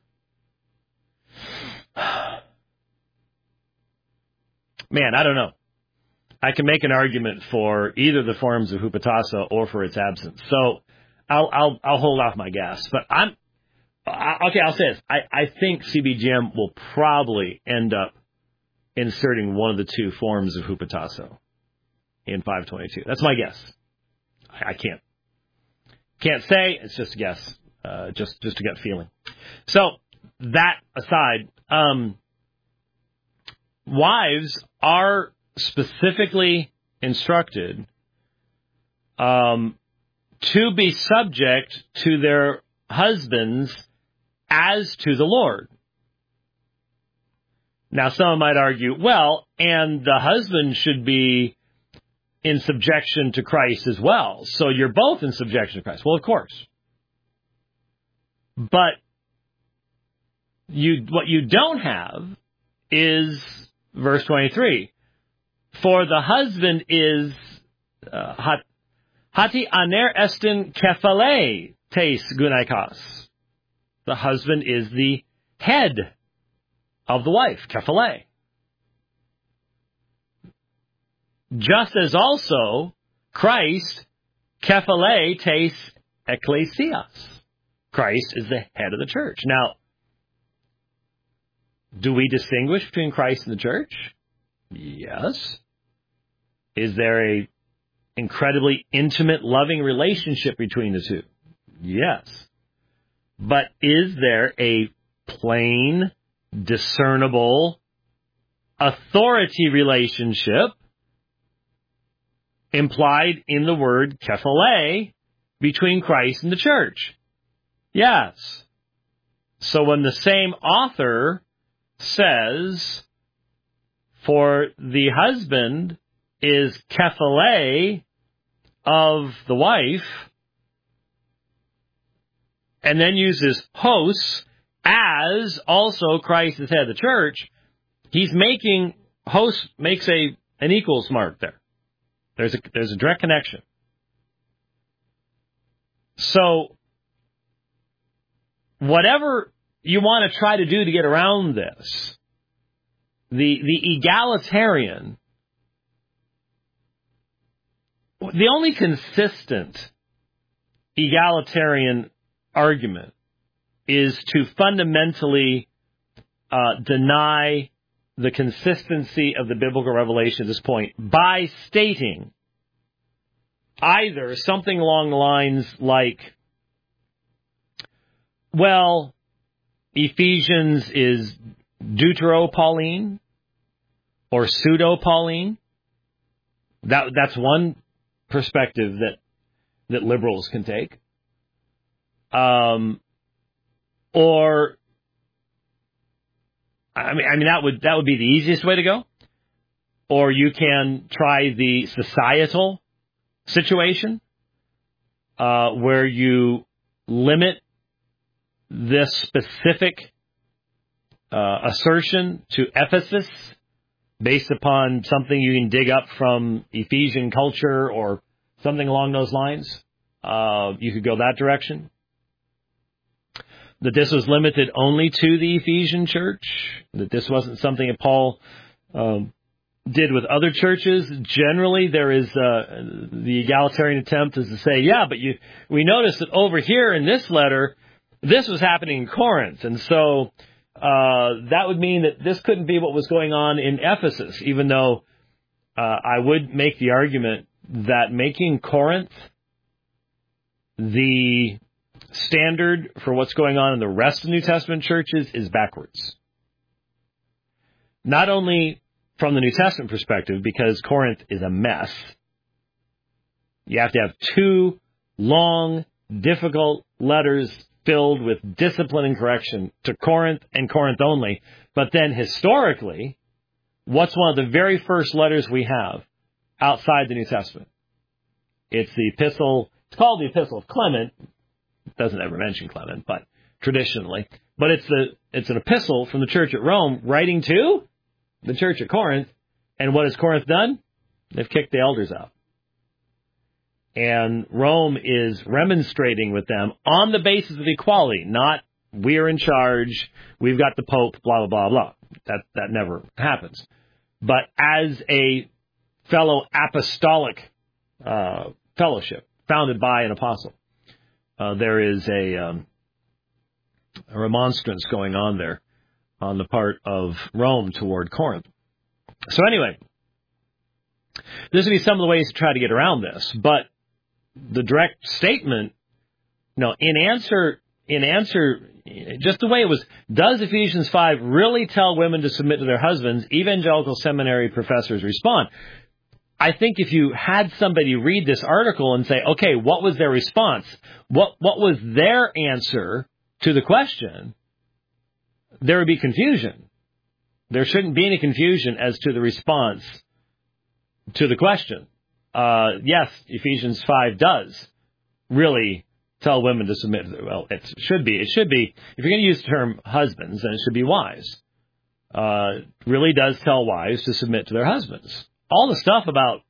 man, I don't know. I can make an argument for either the forms of hupotasso or for its absence. So I'll hold off my guess. But I'll say this. I think CBGM will probably end up inserting one of the two forms of hupotasso in 522. That's my guess. I can't say. It's just a guess. Just a gut feeling. So that aside, wives are specifically instructed to be subject to their husbands as to the Lord. Now, someone might argue, well, and the husband should be in subjection to Christ as well. So you're both in subjection to Christ. Well, of course. But what you don't have is verse 23. For the husband is hati aner estin kephale teis gunaikos. The husband is the head of the wife, kephale. Just as also Christ kephale teis ecclesias. Christ is the head of the church. Now, do we distinguish between Christ and the church? Yes. Is there a incredibly intimate, loving relationship between the two? Yes. But is there a plain, discernible authority relationship implied in the word kephale between Christ and the church? Yes. So when the same author says, for the husband is kephale of the wife, and then uses hos as also Christ is head of the church, he's making, hos makes an equals mark there. There's a direct connection. So, whatever you want to try to do to get around this, the egalitarian, the only consistent egalitarian argument is to fundamentally deny the consistency of the biblical revelation at this point by stating either something along the lines like, well, Ephesians is Deutero-Pauline or Pseudo-Pauline. That's one perspective that liberals can take. Or I mean that would be the easiest way to go. Or you can try the societal situation, where you limit this specific assertion to Ephesus based upon something you can dig up from Ephesian culture or something along those lines. You could go that direction. That this was limited only to the Ephesian church, that this wasn't something that Paul did with other churches. Generally, there is the egalitarian attempt is to say, yeah, but we notice that over here in this letter, this was happening in Corinth, and so that would mean that this couldn't be what was going on in Ephesus, even though I would make the argument that making Corinth the standard for what's going on in the rest of New Testament churches is backwards. Not only from the New Testament perspective, because Corinth is a mess. You have to have two long, difficult letters filled with discipline and correction to Corinth and Corinth only. But then historically, what's one of the very first letters we have outside the New Testament? It's the epistle, it's called the Epistle of Clement. It doesn't ever mention Clement, but traditionally. But it's an epistle from the church at Rome writing to the church at Corinth. And what has Corinth done? They've kicked the elders out. And Rome is remonstrating with them on the basis of equality, not we're in charge, we've got the Pope, blah, blah, blah, blah. That never happens. But as a fellow apostolic fellowship founded by an apostle, there is a remonstrance going on there on the part of Rome toward Corinth. So anyway, this would be some of the ways to try to get around this. But the direct statement, in answer, just the way it was, does Ephesians 5 really tell women to submit to their husbands? Evangelical seminary professors respond. I think if you had somebody read this article and say, okay, what was their response? What was their answer to the question? There would be confusion. There shouldn't be any confusion as to the response to the question. Yes, Ephesians 5 does really tell women to submit. Well, it should be. If you're going to use the term husbands, then it should be wives. Really does tell wives to submit to their husbands. All the stuff about,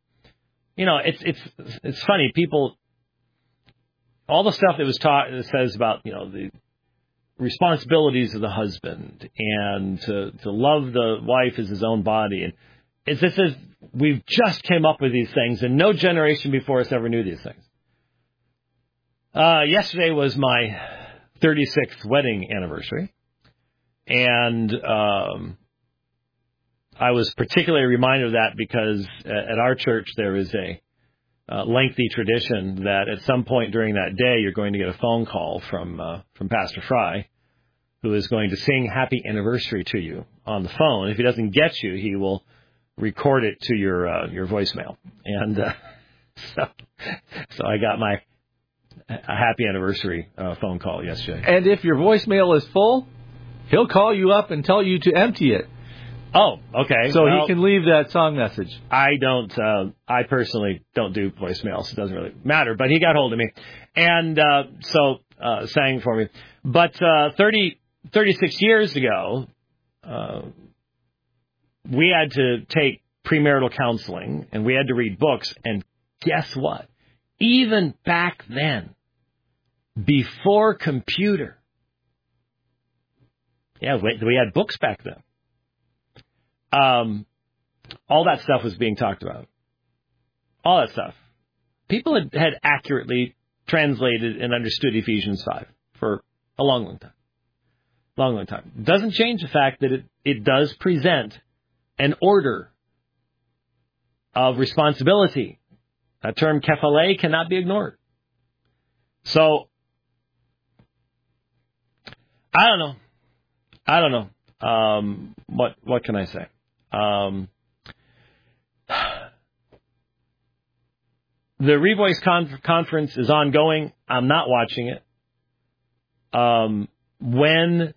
it's funny. People, all the stuff that was taught, that says about, the responsibilities of the husband and to love the wife as his own body. And it's as if we've just came up with these things and no generation before us ever knew these things. Yesterday was my 36th wedding anniversary. And I was particularly reminded of that because at our church there is a lengthy tradition that at some point during that day you're going to get a phone call from Pastor Fry, who is going to sing Happy Anniversary to you on the phone. If he doesn't get you, he will record it to your voicemail. And so I got my Happy Anniversary phone call yesterday. And if your voicemail is full, he'll call you up and tell you to empty it. Oh, okay. So he can leave that song message. I personally don't do voicemails. It doesn't really matter. But he got hold of me and sang for me. But 36 years ago, we had to take premarital counseling and we had to read books. And guess what? Even back then, before computer, we had books back then. All that stuff was being talked about. All that stuff. People had accurately translated and understood Ephesians 5 for a long, long time. Long, long time. Doesn't change the fact that it does present an order of responsibility. That term kephale cannot be ignored. So, I don't know. What can I say? The Revoice conference is ongoing. I'm not watching it. When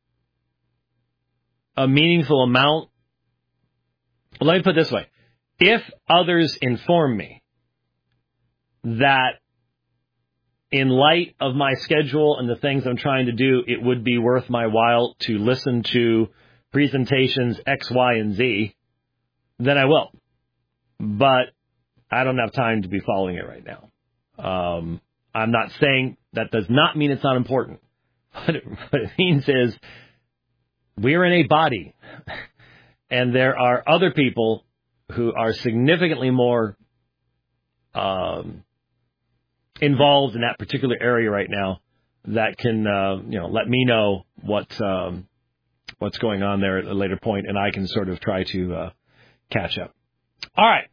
a meaningful amount, let me put it this way. If others inform me that in light of my schedule and the things I'm trying to do, it would be worth my while to listen to presentations X, Y, and Z, then I will. But I don't have time to be following it right now. I'm not saying that does not mean it's not important. What it means is we're in a body, and there are other people who are significantly more involved in that particular area right now that can, let me know what's going on there at a later point, and I can sort of try to catch up. All right.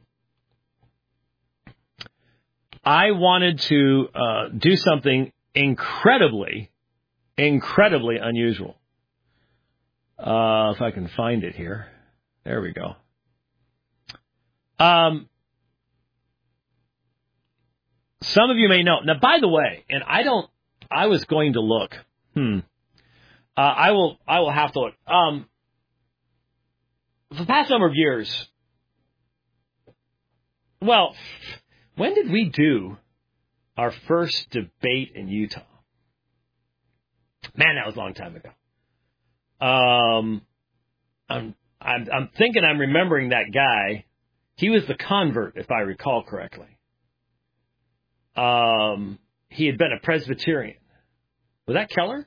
I wanted to do something incredibly unusual. If I can find it here. There we go. Some of you may know. Now, by the way, and I was going to look. I will have to look. For the past number of years, well, when did we do our first debate in Utah? Man, that was a long time ago. I'm thinking I'm remembering that guy. He was the convert, if I recall correctly. He had been a Presbyterian. Was that Keller?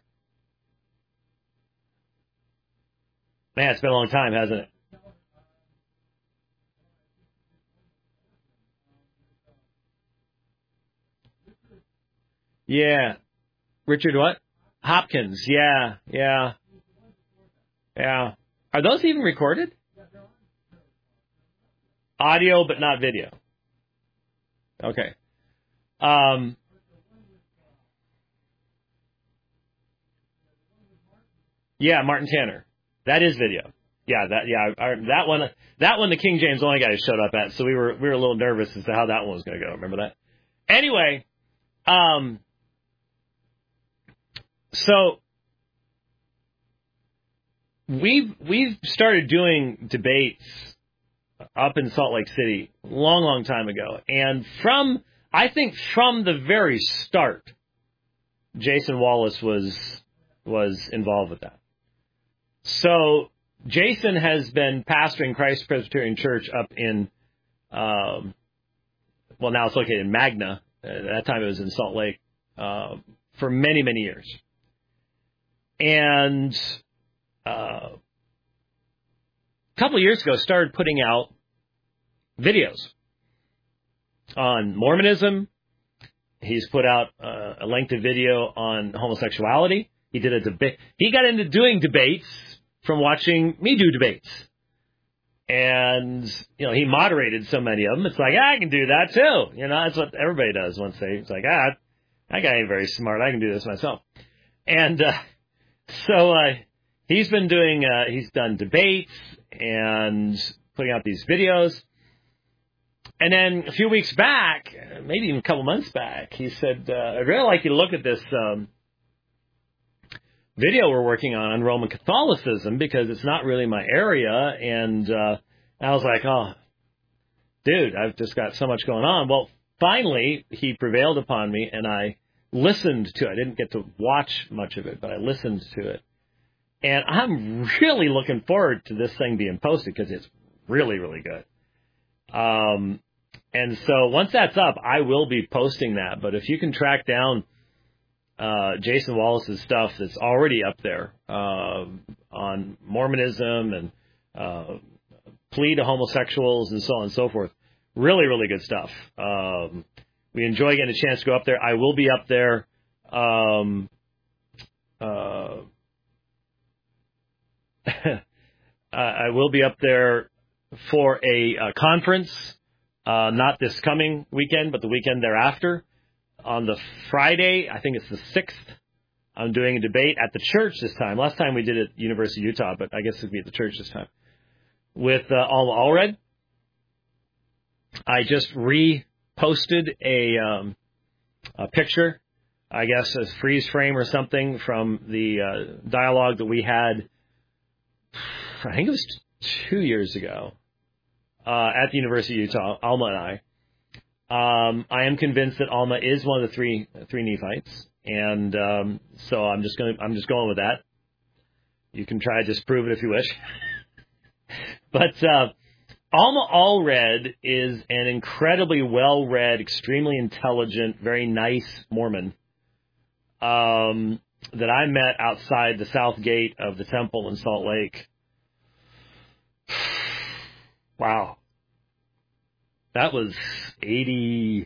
Man, it's been a long time, hasn't it? Yeah. Richard what? Hopkins. Yeah. Are those even recorded? Audio, but not video. Okay. Yeah, Martin Tanner. That is video. Yeah, that one, the King James only guy showed up at, so we were a little nervous as to how that one was going to go. Remember that? Anyway, so we've started doing debates up in Salt Lake City long time ago, and I think from the very start, Jason Wallace was involved with that. So Jason has been pastoring Christ Presbyterian Church up in, now it's located in Magna. At that time it was in Salt Lake, for many, many years. And a couple of years ago started putting out videos on Mormonism. He's put out a lengthy video on homosexuality. He did a debate. He got into doing debates from watching me do debates. And, he moderated so many of them. It's like, I can do that too. That's what everybody does once it's like, that guy ain't very smart. I can do this myself. And so he's been doing, he's done debates and putting out these videos. And then a few weeks back, maybe even a couple months back, he said, I'd really like you to look at this video we're working on Roman Catholicism because it's not really my area. And I was like, oh, dude, I've just got so much going on. Well, finally, he prevailed upon me, and I listened to it. I didn't get to watch much of it, but I listened to it. And I'm really looking forward to this thing being posted because it's really, really good. And so once that's up, I will be posting that. But if you can track down Jason Wallace's stuff that's already up there on Mormonism and plea to homosexuals and so on and so forth, really, really good stuff. We enjoy getting a chance to go up there. I will be up there. I will be up there for a conference, not this coming weekend, but the weekend thereafter. On the Friday, I think it's the 6th, I'm doing a debate at the church this time. Last time we did it at University of Utah, but I guess it'll be at the church this time. With Alma Allred. I just reposted a picture, I guess a freeze frame or something from the dialogue that we had, I think it was 2 years ago, at the University of Utah, Alma and I. I am convinced that Alma is one of the three Nephites, and so I'm just going with that. You can try to disprove it if you wish. But Alma Allred is an incredibly well-read, extremely intelligent, very nice Mormon that I met outside the south gate of the temple in Salt Lake. Wow. That was 87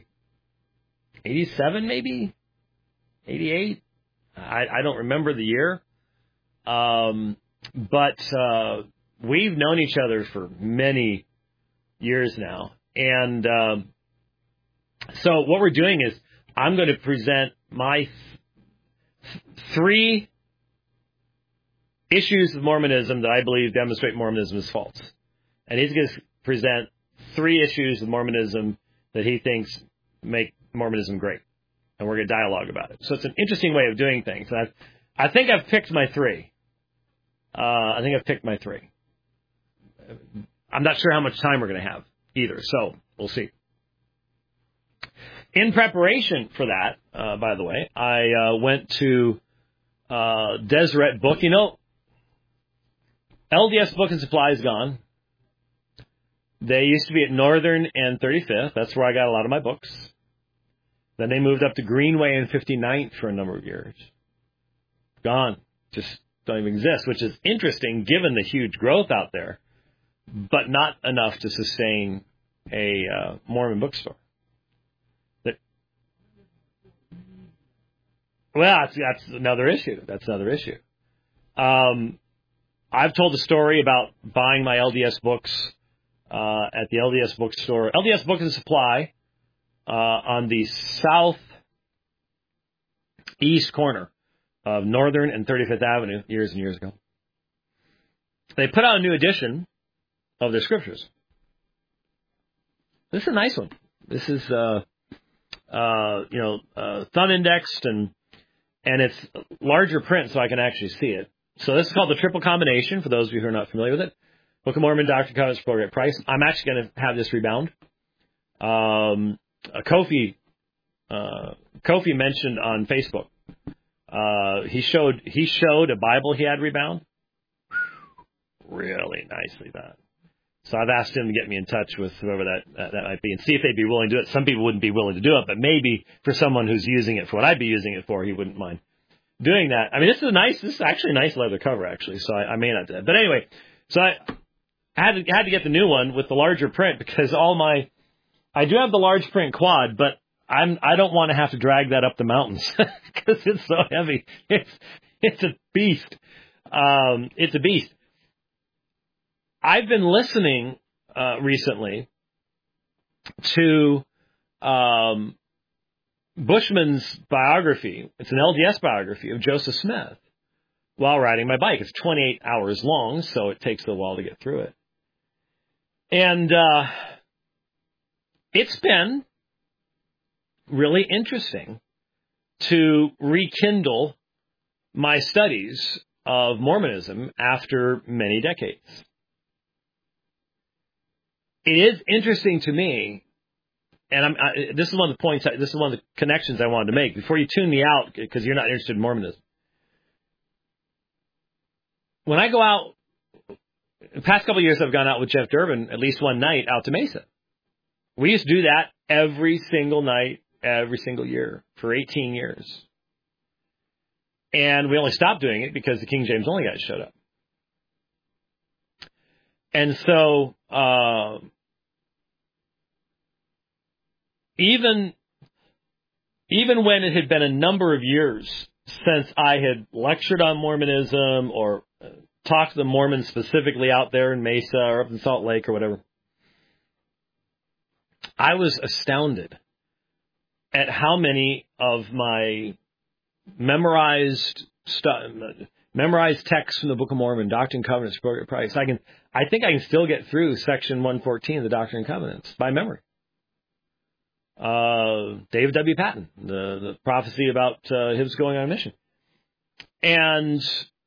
maybe? 88? I don't remember the year. But we've known each other for many years now. And so what we're doing is I'm going to present my 3 issues of Mormonism that I believe demonstrate Mormonism is false. And he's going to present 3 issues of Mormonism that he thinks make Mormonism great. And we're going to dialogue about it. So it's an interesting way of doing things. And I think I've picked my 3. I'm not sure how much time we're going to have either, so we'll see. In preparation for that, by the way, I went to Deseret Book. LDS Book and Supply is gone. They used to be at Northern and 35th. That's where I got a lot of my books. Then they moved up to Greenway and 59th for a number of years. Gone. Just don't even exist, which is interesting given the huge growth out there, but not enough to sustain a Mormon bookstore. Well, that's another issue. I've told the story about buying my LDS books at the LDS bookstore, LDS Book and Supply, on the southeast corner of Northern and 35th Avenue years and years ago. They put out a new edition of their scriptures. This is a nice one. This is, thumb indexed and it's larger print so I can actually see it. So this is called the Triple Combination, for those of you who are not familiar with it. Book of Mormon, Doctrine and Covenants for a great price. I'm actually going to have this rebound. Kofi mentioned on Facebook He showed a Bible he had rebound. Really nicely done. So I've asked him to get me in touch with whoever that might be and see if they'd be willing to do it. Some people wouldn't be willing to do it, but maybe for someone who's using it for what I'd be using it for, he wouldn't mind doing that. I mean, this is actually a nice leather cover, actually, so I may not do that. But anyway, so I had to get the new one with the larger print because I do have the large print quad, but I don't want to have to drag that up the mountains because it's so heavy. It's a beast. It's a beast. I've been listening recently to Bushman's biography. It's an LDS biography of Joseph Smith while riding my bike. It's 28 hours long, so it takes a while to get through it. And it's been really interesting to rekindle my studies of Mormonism after many decades. It is interesting to me, and this is one of the points, this is one of the connections I wanted to make before you tune me out because you're not interested in Mormonism. When I go out, the past couple of years I've gone out with Jeff Durbin at least one night out to Mesa. We used to do that every single night, every single year for 18 years. And we only stopped doing it because the King James only guys showed up. And so, even when it had been a number of years since I had lectured on Mormonism or talked to the Mormons specifically out there in Mesa or up in Salt Lake or whatever, I was astounded at how many of my memorized texts from the Book of Mormon, Doctrine and Covenants, Price, I think I can still get through section 114 of the Doctrine and Covenants by memory. David W. Patton, the prophecy about his going on a mission. And,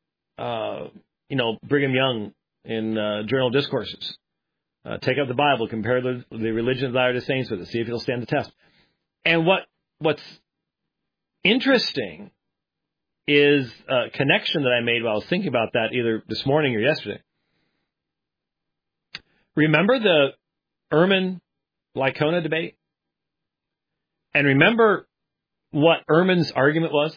Brigham Young in Journal of Discourses. Take up the Bible, compare the religion of the Latter-day Saints with it, see if it'll stand the test. And what's interesting is a connection that I made while I was thinking about that either this morning or yesterday. Remember the Ehrman-Licona debate? And remember what Ehrman's argument was?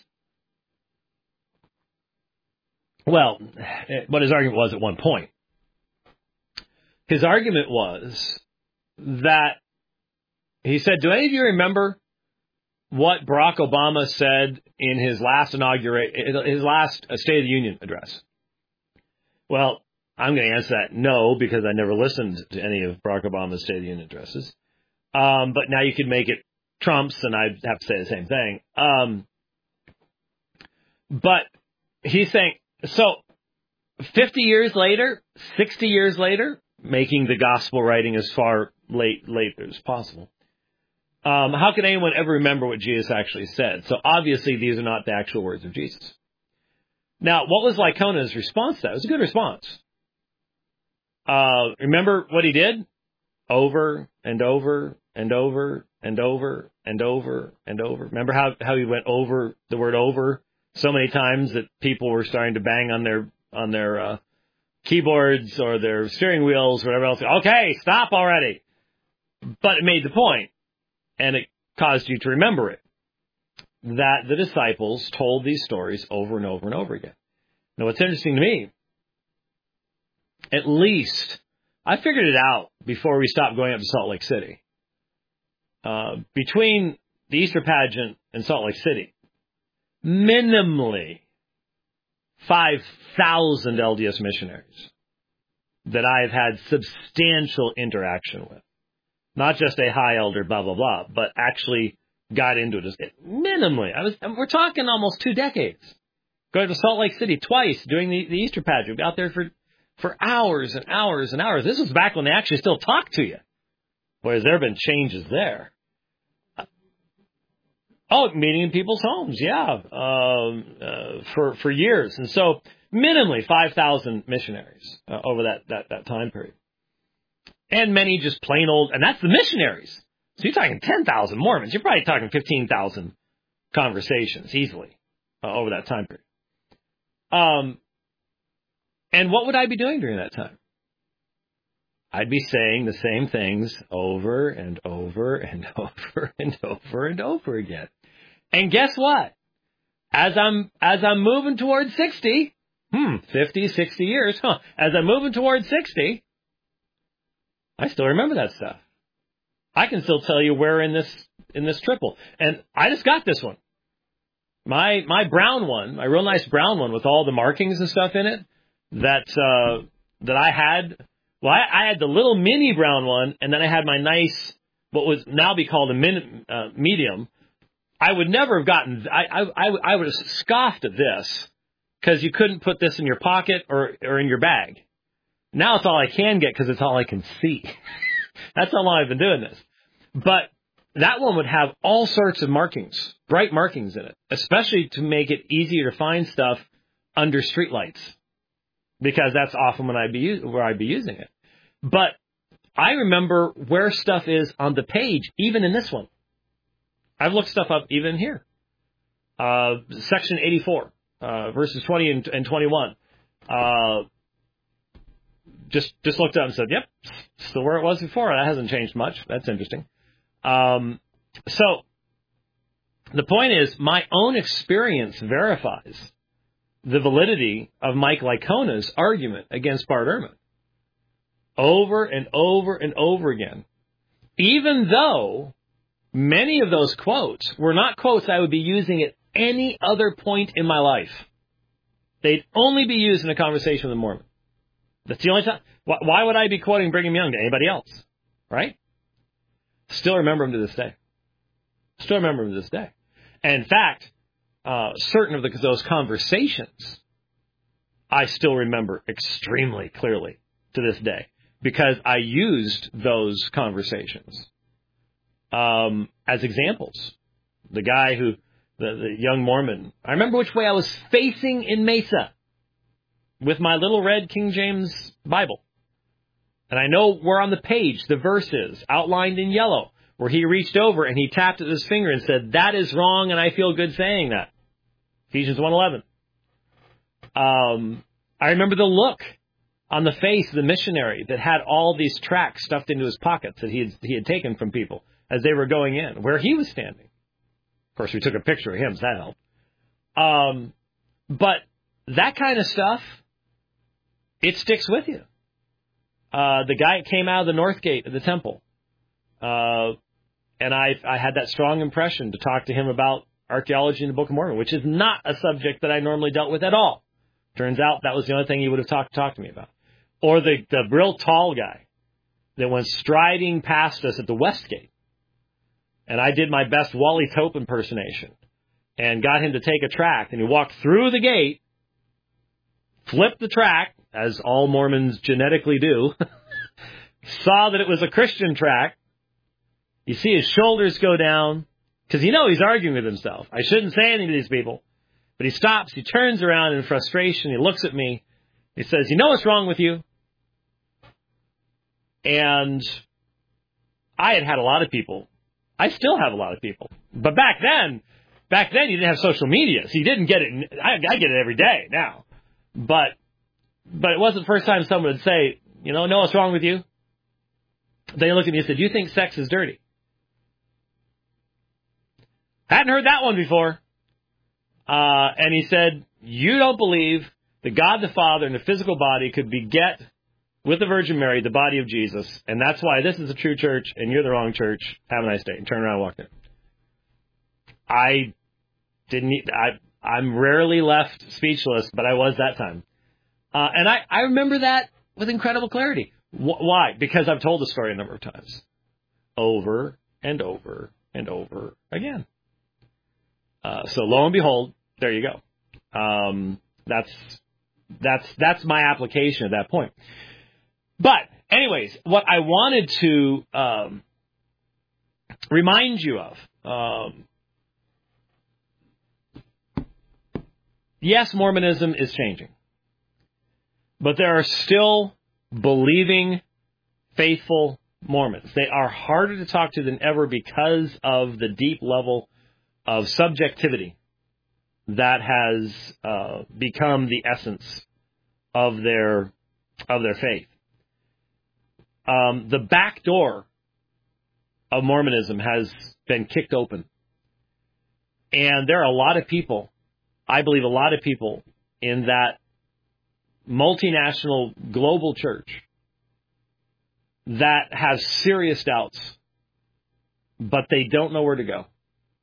Well, what his argument was at one point. His argument was that he said, do any of you remember what Barack Obama said in his last State of the Union address? Well, I'm going to answer that no, because I never listened to any of Barack Obama's State of the Union addresses. But now you could make it Trump's, and I'd have to say the same thing. But he's saying, so 50 years later, 60 years later, making the gospel writing as far late as possible. How can anyone ever remember what Jesus actually said? So obviously these are not the actual words of Jesus. Now, what was Licona's response to that? It was a good response. Remember what he did? Over and over and over and over and over and over. Remember how he went over the word over so many times that people were starting to bang on their keyboards or their steering wheels or whatever else. Okay, stop already. But it made the point, and it caused you to remember it, that the disciples told these stories over and over and over again. Now, what's interesting to me, at least, I figured it out before we stopped going up to Salt Lake City. Between the Easter pageant and Salt Lake City, minimally 5,000 LDS missionaries that I've had substantial interaction with. Not just a high elder, blah, blah, blah, but actually got into it. Minimally. We're talking almost 2 decades. Going to Salt Lake City twice during the Easter pageant. Out there for hours and hours and hours. This was back when they actually still talked to you. Boy, has there been changes there. Meeting in people's homes, yeah, for years. And so minimally 5,000 missionaries over that time period. And many just plain old, and that's the missionaries. So you're talking 10,000 Mormons. You're probably talking 15,000 conversations easily over that time period. And what would I be doing during that time? I'd be saying the same things over and over and over and over and over again. And guess what? As I'm moving towards 60, 50, 60 years, as I'm moving towards 60, I still remember that stuff. I can still tell you where in this triple. And I just got this one. My brown one, my real nice brown one with all the markings and stuff in it that I had. Well, I had the little mini brown one, and then I had my nice, what would now be called a medium. I would never have gotten. I would have scoffed at this because you couldn't put this in your pocket or in your bag. Now it's all I can get because it's all I can see. That's how long I've been doing this. But that one would have all sorts of markings, bright markings in it, especially to make it easier to find stuff under streetlights, because that's often when I'd be using it. But I remember where stuff is on the page, even in this one. I've looked stuff up even here. Section 84, verses 20 and 21. Just looked up and said, yep, still where it was before. That hasn't changed much. That's interesting. So the point is, my own experience verifies the validity of Mike Licona's argument against Bart Ehrman over and over and over again, even though many of those quotes were not quotes I would be using at any other point in my life. They'd only be used in a conversation with a Mormon. That's the only time. Why would I be quoting Brigham Young to anybody else? Right? Still remember him to this day. And in fact, certain of those conversations I still remember extremely clearly to this day, because I used those conversations as examples. The guy the young Mormon, I remember which way I was facing in Mesa with my little red King James Bible. And I know where on the page the verse is, outlined in yellow, where he reached over and he tapped at his finger and said, that is wrong, and I feel good saying that. Ephesians 1:11. I remember the look on the face of the missionary that had all these tracts stuffed into his pockets that he had taken from people as they were going in, where he was standing. Of course, we took a picture of him, so that helped. But that kind of stuff, it sticks with you. The guy came out of the north gate of the temple, and I had that strong impression to talk to him about archaeology in the Book of Mormon, which is not a subject that I normally dealt with at all. Turns out that was the only thing he would have talked to me about. Or the real tall guy that went striding past us at the west gate. And I did my best Wally Tope impersonation and got him to take a tract. And he walked through the gate, flipped the tract, as all Mormons genetically do, saw that it was a Christian tract. You see his shoulders go down, because he's arguing with himself. I shouldn't say anything to these people. But he stops, he turns around in frustration, he looks at me, he says, you know what's wrong with you? And I had a lot of people. I still have a lot of people. But back then you didn't have social media, so you didn't get it. I get it every day now. But it wasn't the first time someone would say, know what's wrong with you? They looked at me and said, you think sex is dirty? Hadn't heard that one before. And he said, you don't believe that God the Father in a physical body could beget with the Virgin Mary the body of Jesus, and that's why this is a true church and you're the wrong church. Have a nice day. And turn around and walk in. I'm rarely left speechless, but I was that time. And I remember that with incredible clarity. Why? Because I've told the story a number of times. Over and over and over again. So lo and behold, there you go. That's my application at that point. But anyways, what I wanted to remind you of, yes, Mormonism is changing, but there are still believing, faithful Mormons. They are harder to talk to than ever because of the deep level of subjectivity that has become the essence of their faith. The back door of Mormonism has been kicked open. And there are a lot of people, I believe a lot of people in that multinational global church that have serious doubts, but they don't know where to go.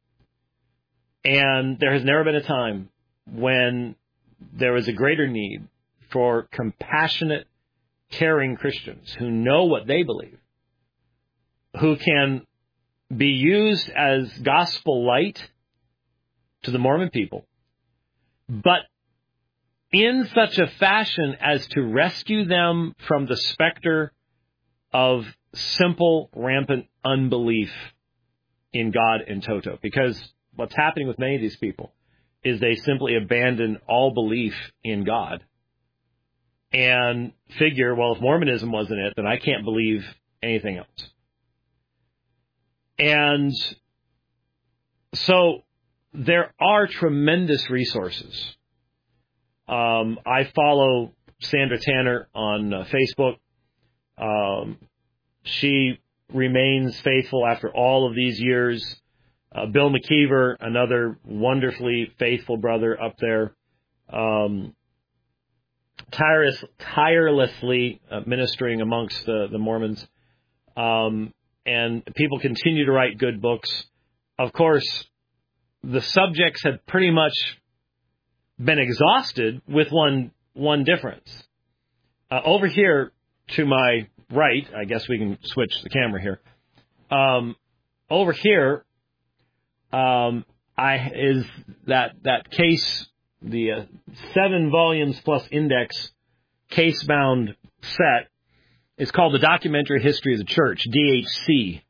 And there has never been a time when there was a greater need for compassionate, caring Christians who know what they believe, who can be used as gospel light to the Mormon people, but in such a fashion as to rescue them from the specter of simple, rampant unbelief in God in toto. Because what's happening with many of these people is they simply abandon all belief in God and figure, well, if Mormonism wasn't it, then I can't believe anything else. And so there are tremendous resources. I follow Sandra Tanner on Facebook. She remains faithful after all of these years. Bill McKeever, another wonderfully faithful brother up there, tirelessly ministering amongst the Mormons. And people continue to write good books. Of course, the subjects have pretty much been exhausted with one difference. Over here to my right, I guess we can switch the camera here. Over here, is that case, the 7 volumes plus index case-bound set. It's called The Documentary History of the Church, DHC.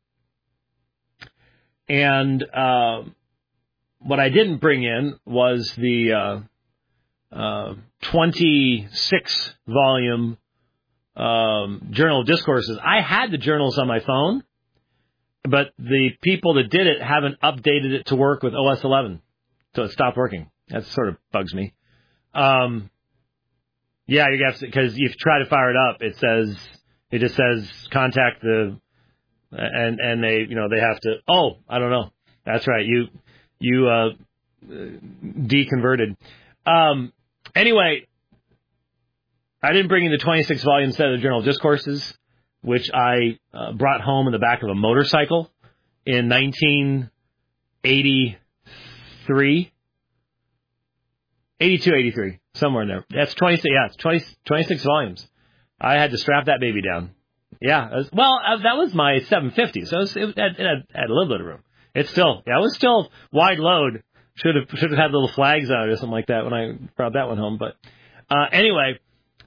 And what I didn't bring in was the 26-volume Journal of Discourses. I had the journals on my phone, but the people that did it haven't updated it to work with OS 11, so it stopped working. That sort of bugs me. Yeah, you guess, because if you try to fire it up, it just says contact the, and they, they have to. Oh, I don't know. That's right. You deconverted. Anyway, I didn't bring in the 26-volume set of the Journal of Discourses, which I brought home in the back of a motorcycle in 1983. 82, 83, somewhere in there. That's 26, yeah, it's 26 volumes. I had to strap that baby down. Yeah, that was my 750, so it had a little bit of room. It was still wide load. Should have had little flags on it or something like that when I brought that one home. But anyway,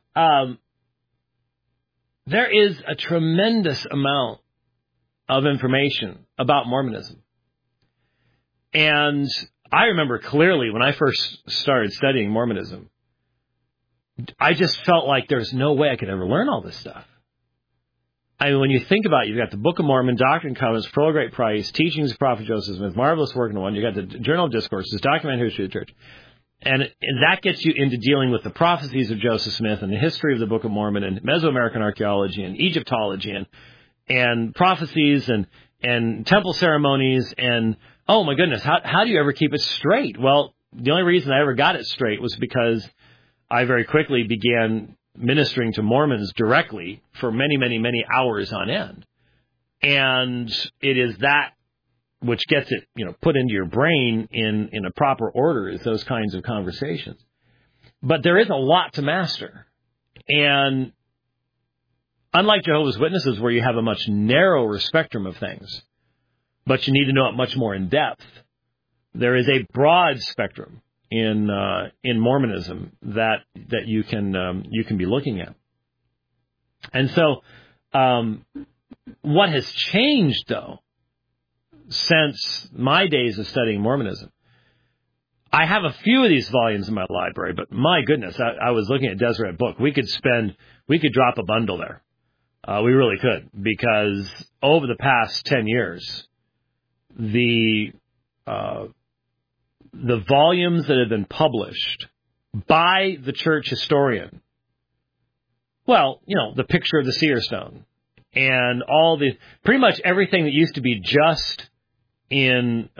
there is a tremendous amount of information about Mormonism. And I remember clearly when I first started studying Mormonism, I just felt like there's no way I could ever learn all this stuff. I mean, when you think about it, you've got the Book of Mormon, Doctrine and Covenants, Pearl of Great Price, Teachings of Prophet Joseph Smith, Marvelous Work in One. You've got the Journal of Discourses, Documentary History of the Church. And that gets you into dealing with the prophecies of Joseph Smith and the history of the Book of Mormon and Mesoamerican archaeology and Egyptology and prophecies and temple ceremonies and, oh my goodness, how do you ever keep it straight? Well, the only reason I ever got it straight was because I very quickly began ministering to Mormons directly for many, many, many hours on end. And it is that which gets it, put into your brain in a proper order, is those kinds of conversations. But there is a lot to master. And unlike Jehovah's Witnesses, where you have a much narrower spectrum of things, but you need to know it much more in depth, there is a broad spectrum in Mormonism that you can be looking at. And so, what has changed though since my days of studying Mormonism? I have a few of these volumes in my library, but my goodness, I was looking at Deseret Book. We could drop a bundle there. We really could, because over the past 10 years, the the volumes that have been published by the church historian, well, the picture of the seer stone and pretty much everything that used to be just in,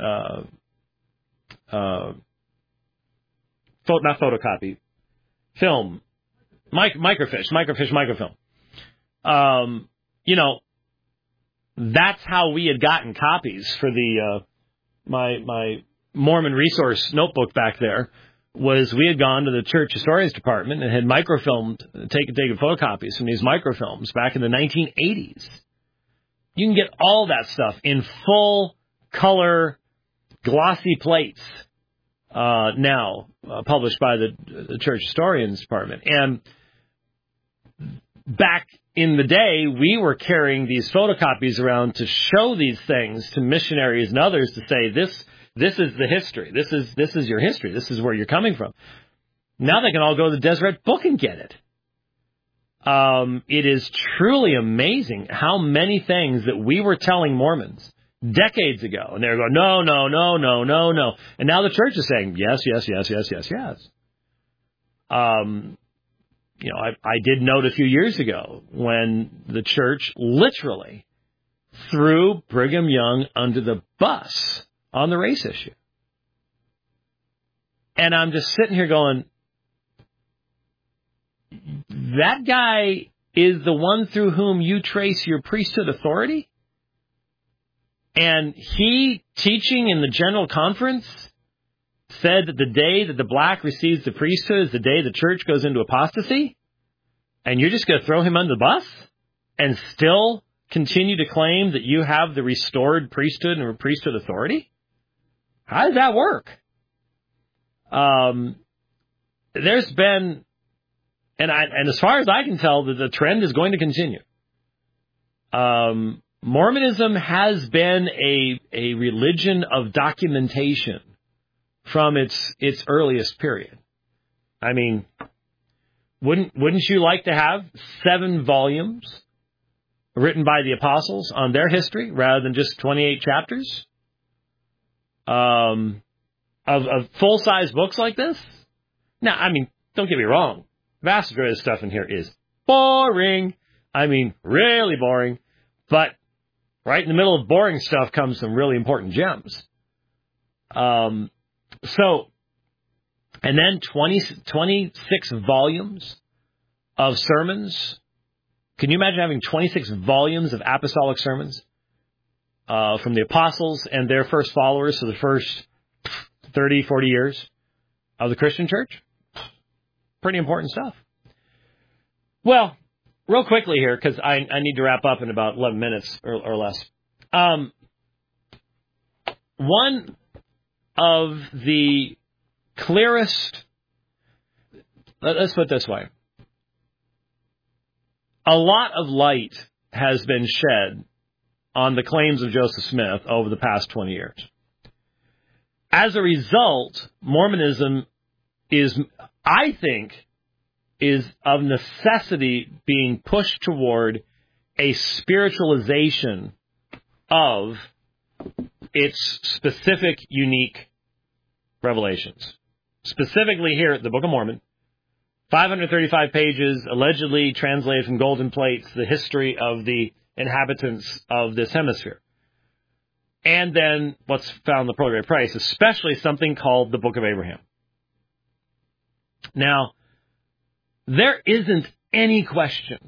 not photocopy, film, microfilm. That's how we had gotten copies for the my Mormon resource notebook back there. Was we had gone to the church historians department and had microfilmed, taken photocopies from these microfilms back in the 1980s. You can get all that stuff in full color, glossy plates now, published by the church historians department. And back in the day, we were carrying these photocopies around to show these things to missionaries and others to say, this is the history. This is your history. This is where you're coming from. Now they can all go to the Deseret Book and get it. It is truly amazing how many things that we were telling Mormons decades ago, and they were going, no. And now the church is saying, yes. I did note a few years ago when the church literally threw Brigham Young under the bus on the race issue. And I'm just sitting here going, that guy is the one through whom you trace your priesthood authority? And he, teaching in the General Conference, said that the day that the black receives the priesthood is the day the church goes into apostasy? And you're just going to throw him under the bus? And still continue to claim that you have the restored priesthood and priesthood authority? How does that work? There's been, and as far as I can tell, the trend is going to continue. Mormonism has been a religion of documentation from its earliest period. I mean, wouldn't you like to have 7 volumes written by the apostles on their history rather than just 28 chapters? Of full-size books like this? Now, I mean, don't get me wrong. Vast majority of the stuff in here is boring. I mean, really boring. But right in the middle of boring stuff comes some really important gems. And then 26 volumes of sermons. Can you imagine having 26 volumes of apostolic sermons from the apostles and their first followers for the first 30, 40 years of the Christian church? Pretty important stuff. Well, real quickly here, because I need to wrap up in about 11 minutes or less. One of the clearest, let's put it this way. A lot of light has been shed on the claims of Joseph Smith over the past 20 years. As a result, Mormonism is, I think, is of necessity being pushed toward a spiritualization of its specific, unique revelations. Specifically here at the Book of Mormon, 535 pages, allegedly translated from golden plates, the history of the inhabitants of this hemisphere. And then what's found in the Pearl of Great Price, especially something called the Book of Abraham. Now, there isn't any question.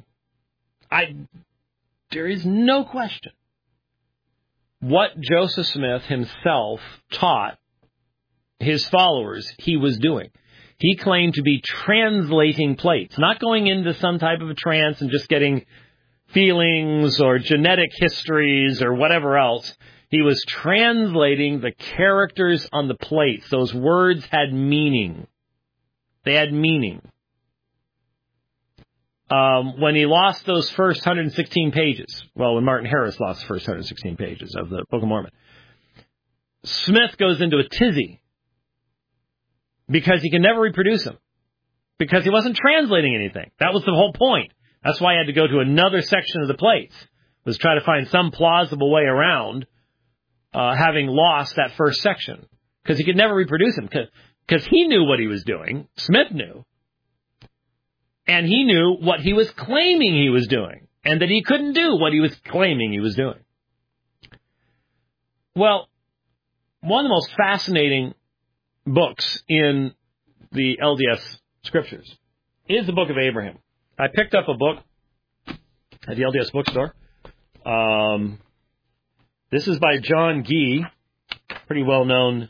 There is no question what Joseph Smith himself taught his followers he was doing. He claimed to be translating plates, not going into some type of a trance and just getting feelings or genetic histories or whatever else. He was translating the characters on the plates. Those words had meaning. They had meaning. When he lost those first 116 pages, well, when Martin Harris lost the first 116 pages of the Book of Mormon, Smith goes into a tizzy because he can never reproduce them, because he wasn't translating anything. That was the whole point. That's why he had to go to another section of the plates, was try to find some plausible way around having lost that first section. because he could never reproduce them, because he knew what he was doing. Smith knew. And he knew what he was claiming he was doing, and that he couldn't do what he was claiming he was doing. Well, one of the most fascinating books in the LDS Scriptures is the Book of Abraham. I picked up a book at the LDS bookstore. This is by John Gee, pretty well known.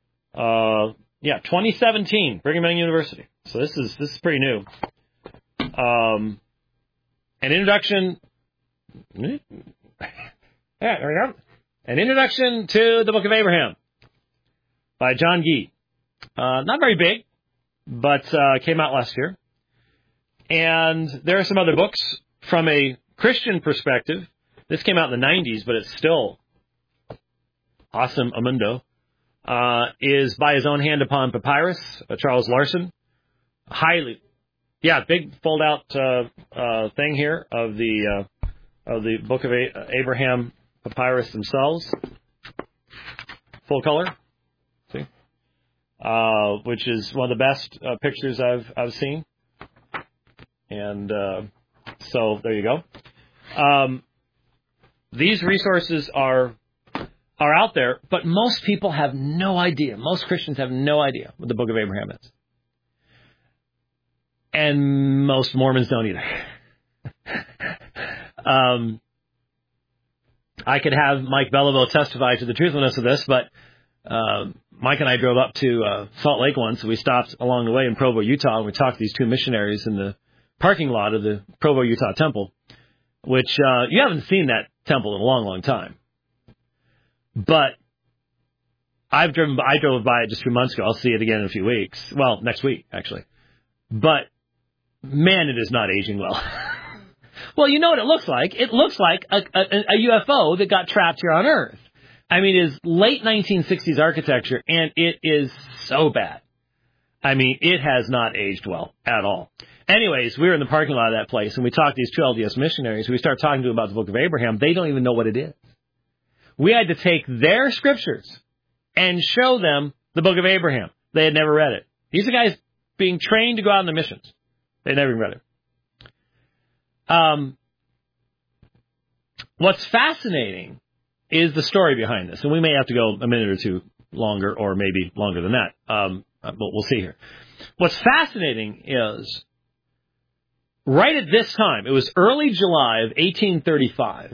2017, Brigham Young University. So this is pretty new. An introduction. Yeah, there we go. An introduction to the Book of Abraham by John Gee. Not very big, but came out last year. And there are some other books from a Christian perspective. This came out in the 90s, but it's still awesome. Amundo is by his own hand upon papyrus, Charles Larson. Big fold-out thing here of the Book of Abraham papyrus themselves, full color. See, which is one of the best pictures I've seen. And so there you go. These resources are out there, but most people have no idea. Most Christians have no idea what the Book of Abraham is. And most Mormons don't either. I could have Mike Belleville testify to the truthfulness of this, but Mike and I drove up to Salt Lake once, and we stopped along the way in Provo, Utah, and we talked to these two missionaries in the parking lot of the Provo, Utah temple, which you haven't seen that temple in a long, long time. But I drove by it just 2 months ago. I'll see it again in a few weeks. Well, next week, actually. But man, it is not aging well. Well, you know what it looks like? It looks like a UFO that got trapped here on Earth. I mean, it is late 1960s architecture, and it is so bad. I mean, it has not aged well at all. Anyways, we were in the parking lot of that place, and we talked to these two LDS missionaries. We started talking to them about the Book of Abraham. They don't even know what it is. We had to take their scriptures and show them the Book of Abraham. They had never read it. These are guys being trained to go out on the missions. They never even read it. What's fascinating is the story behind this. And we may have to go a minute or two longer, or maybe longer than that. But we'll see here. What's fascinating is, right at this time, it was early July of 1835,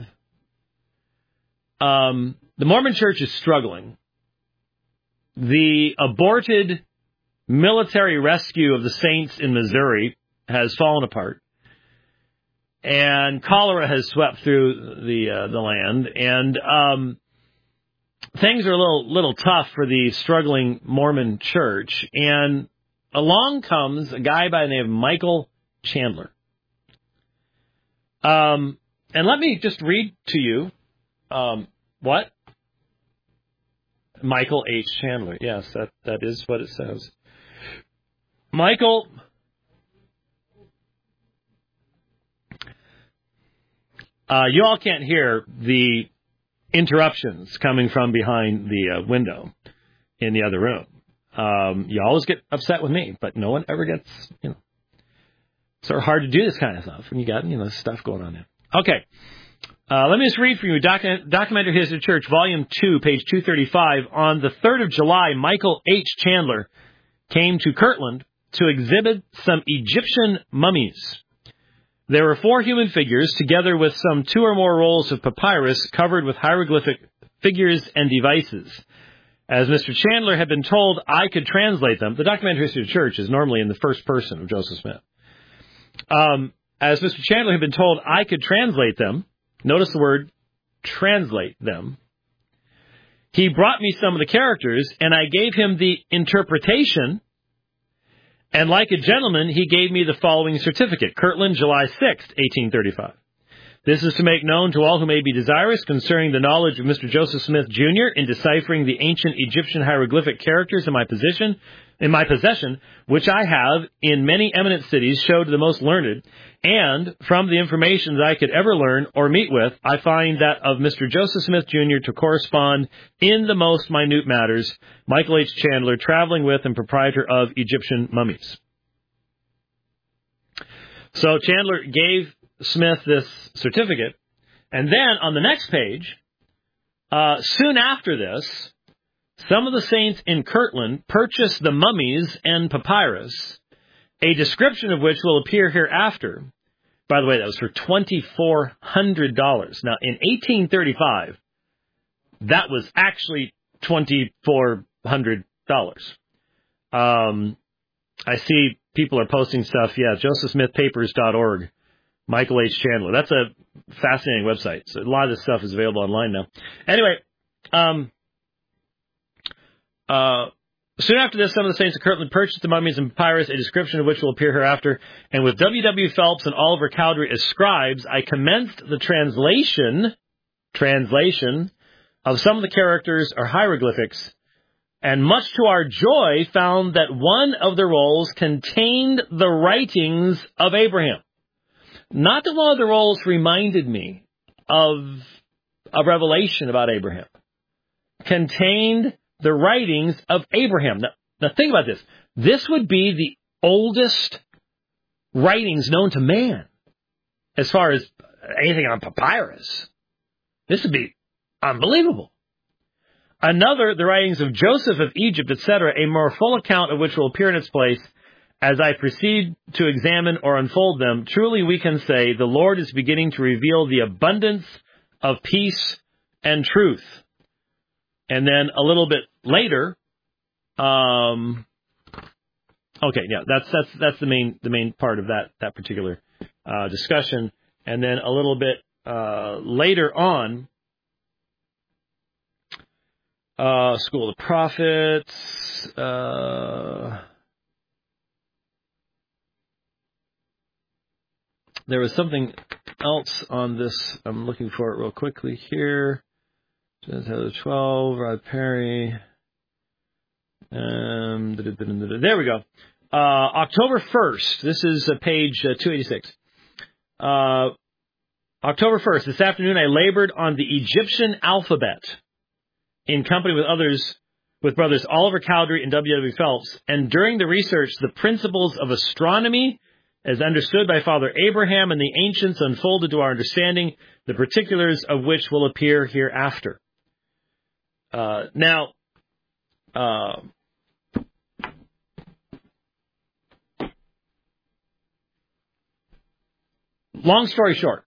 the Mormon Church is struggling. The aborted military rescue of the saints in Missouri has fallen apart, and cholera has swept through the land, and things are a little tough for the struggling Mormon Church. And along comes a guy by the name of Michael Chandler. And let me just read to you what Michael H. Chandler. Yes, that is what it says. Michael. You all can't hear the interruptions coming from behind the window in the other room. You always get upset with me, but no one ever gets, sort of hard to do this kind of stuff when you got, stuff going on there. Okay. Let me just read for you Documentary History of the Church, Volume 2, page 235. On the 3rd of July, Michael H. Chandler came to Kirtland to exhibit some Egyptian mummies. There were 4 human figures, together with some 2 or more rolls of papyrus covered with hieroglyphic figures and devices. As Mr. Chandler had been told I could translate them, the Documentary History of the Church is normally in the first person of Joseph Smith. As Mr. Chandler had been told I could translate them, notice the word translate them, he brought me some of the characters, and I gave him the interpretation. And like a gentleman, he gave me the following certificate. Kirtland, July 6th, 1835. This is to make known to all who may be desirous concerning the knowledge of Mr. Joseph Smith, Jr. in deciphering the ancient Egyptian hieroglyphic characters in my possession, which I have in many eminent cities showed to the most learned, and from the information that I could ever learn or meet with, I find that of Mr. Joseph Smith, Jr. to correspond in the most minute matters, Michael H. Chandler, traveling with and proprietor of Egyptian mummies. So Chandler gave Smith this certificate, and then on the next page, soon after this, some of the saints in Kirtland purchased the mummies and papyrus, a description of which will appear hereafter. By the way, that was for $2,400. Now, in 1835, that was actually $2,400. I see people are posting stuff. Yeah, josephsmithpapers.org. Michael H. Chandler. That's a fascinating website. So a lot of this stuff is available online now. Anyway, soon after this, some of the saints of Kirtland purchased the mummies and papyrus, a description of which will appear hereafter. And with W. Phelps and Oliver Cowdery as scribes, I commenced the translation of some of the characters or hieroglyphics, and much to our joy found that one of the rolls contained the writings of Abraham. Not that one of the rolls reminded me of a revelation about Abraham. Contained the writings of Abraham. Now think about this. This would be the oldest writings known to man as far as anything on papyrus. This would be unbelievable. Another, the writings of Joseph of Egypt, etc., a more full account of which will appear in its place as I proceed to examine or unfold them. Truly we can say the Lord is beginning to reveal the abundance of peace and truth. And then a little bit later, that's the main part of that particular discussion. And then a little bit later on, School of the Prophets. There was something else on this. I'm looking for it real quickly here. 12, Rod Perry. There we go. October 1st. This is page 286. October 1st. This afternoon I labored on the Egyptian alphabet in company with brothers Oliver Cowdery and W. Phelps. And during the research, the principles of astronomy, as understood by Father Abraham and the ancients, unfolded to our understanding, the particulars of which will appear hereafter. Long story short,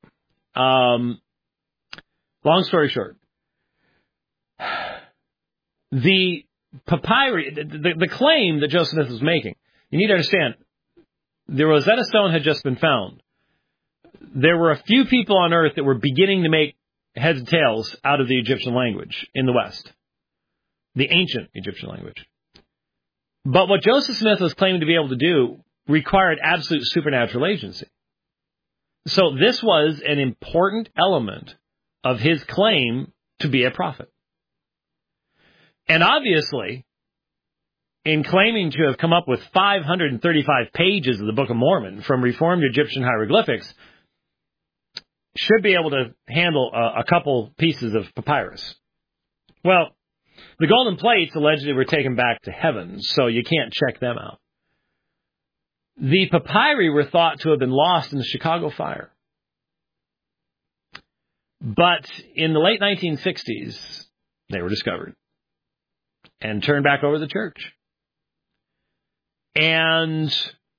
the papyri, the claim that Joseph Smith was making, you need to understand, the Rosetta Stone had just been found. There were a few people on earth that were beginning to make heads and tails out of the Egyptian language in the West, the ancient Egyptian language. But what Joseph Smith was claiming to be able to do required absolute supernatural agency. So this was an important element of his claim to be a prophet. And obviously, in claiming to have come up with 535 pages of the Book of Mormon from Reformed Egyptian hieroglyphics, should be able to handle a couple pieces of papyrus. Well, the golden plates allegedly were taken back to heaven, so you can't check them out. The papyri were thought to have been lost in the Chicago fire. But in the late 1960s, they were discovered and turned back over to the church. And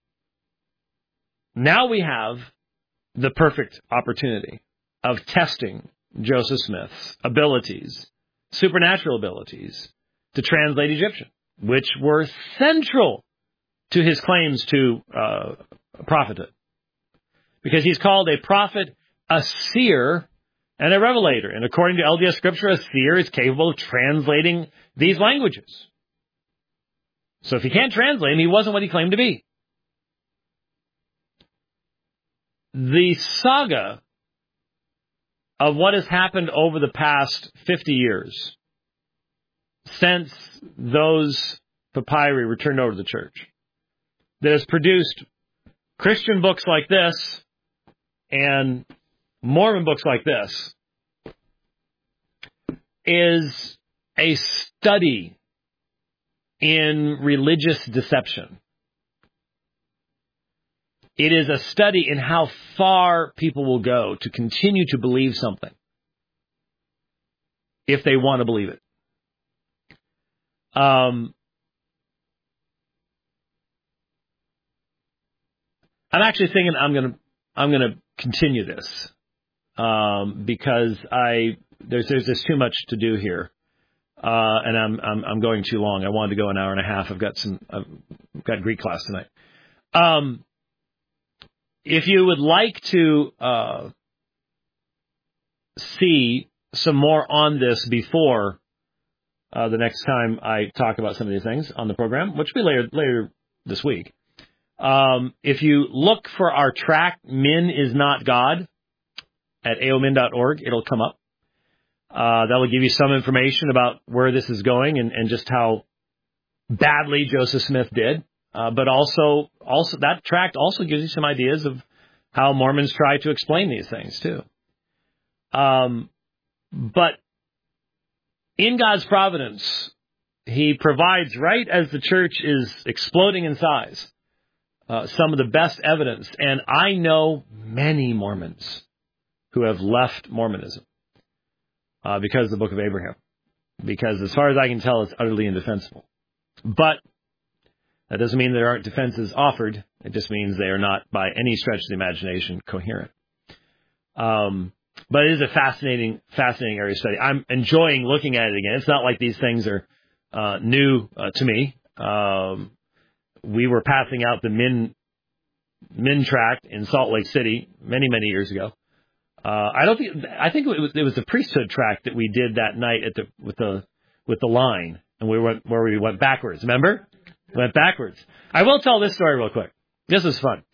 now we have the perfect opportunity of testing Joseph Smith's abilities, supernatural abilities, to translate Egyptian, which were central to his claims to prophethood. Because he's called a prophet, a seer, and a revelator. And according to LDS Scripture, a seer is capable of translating these languages. So if he can't translate him, he wasn't what he claimed to be. The saga of what has happened over the past 50 years since those papyri were turned over to the church that has produced Christian books like this and Mormon books like this is a study in religious deception. It is a study in how far people will go to continue to believe something if they want to believe it. I'm actually thinking I'm gonna continue this because there's just too much to do here, and I'm going too long. I wanted to go an hour and a half. I've got Greek class tonight. If you would like to see some more on this before the next time I talk about some of these things on the program, which will be later this week, if you look for our track, Min is Not God, at aomin.org, it'll come up. That will give you some information about where this is going and just how badly Joseph Smith did. But also that tract also gives you some ideas of how Mormons try to explain these things too. But in God's providence, He provides, right as the church is exploding in size, some of the best evidence. And I know many Mormons who have left Mormonism because of the Book of Abraham. Because as far as I can tell, it's utterly indefensible. But that doesn't mean there aren't defenses offered. It just means they are not, by any stretch of the imagination, coherent. But it is a fascinating area of study. I'm enjoying looking at it again. It's not like these things are new to me. We were passing out the Min tract in Salt Lake City many years ago. I think it was the priesthood tract that we did that night with the line, and we went backwards. Remember? Went backwards. I will tell this story real quick. This is fun.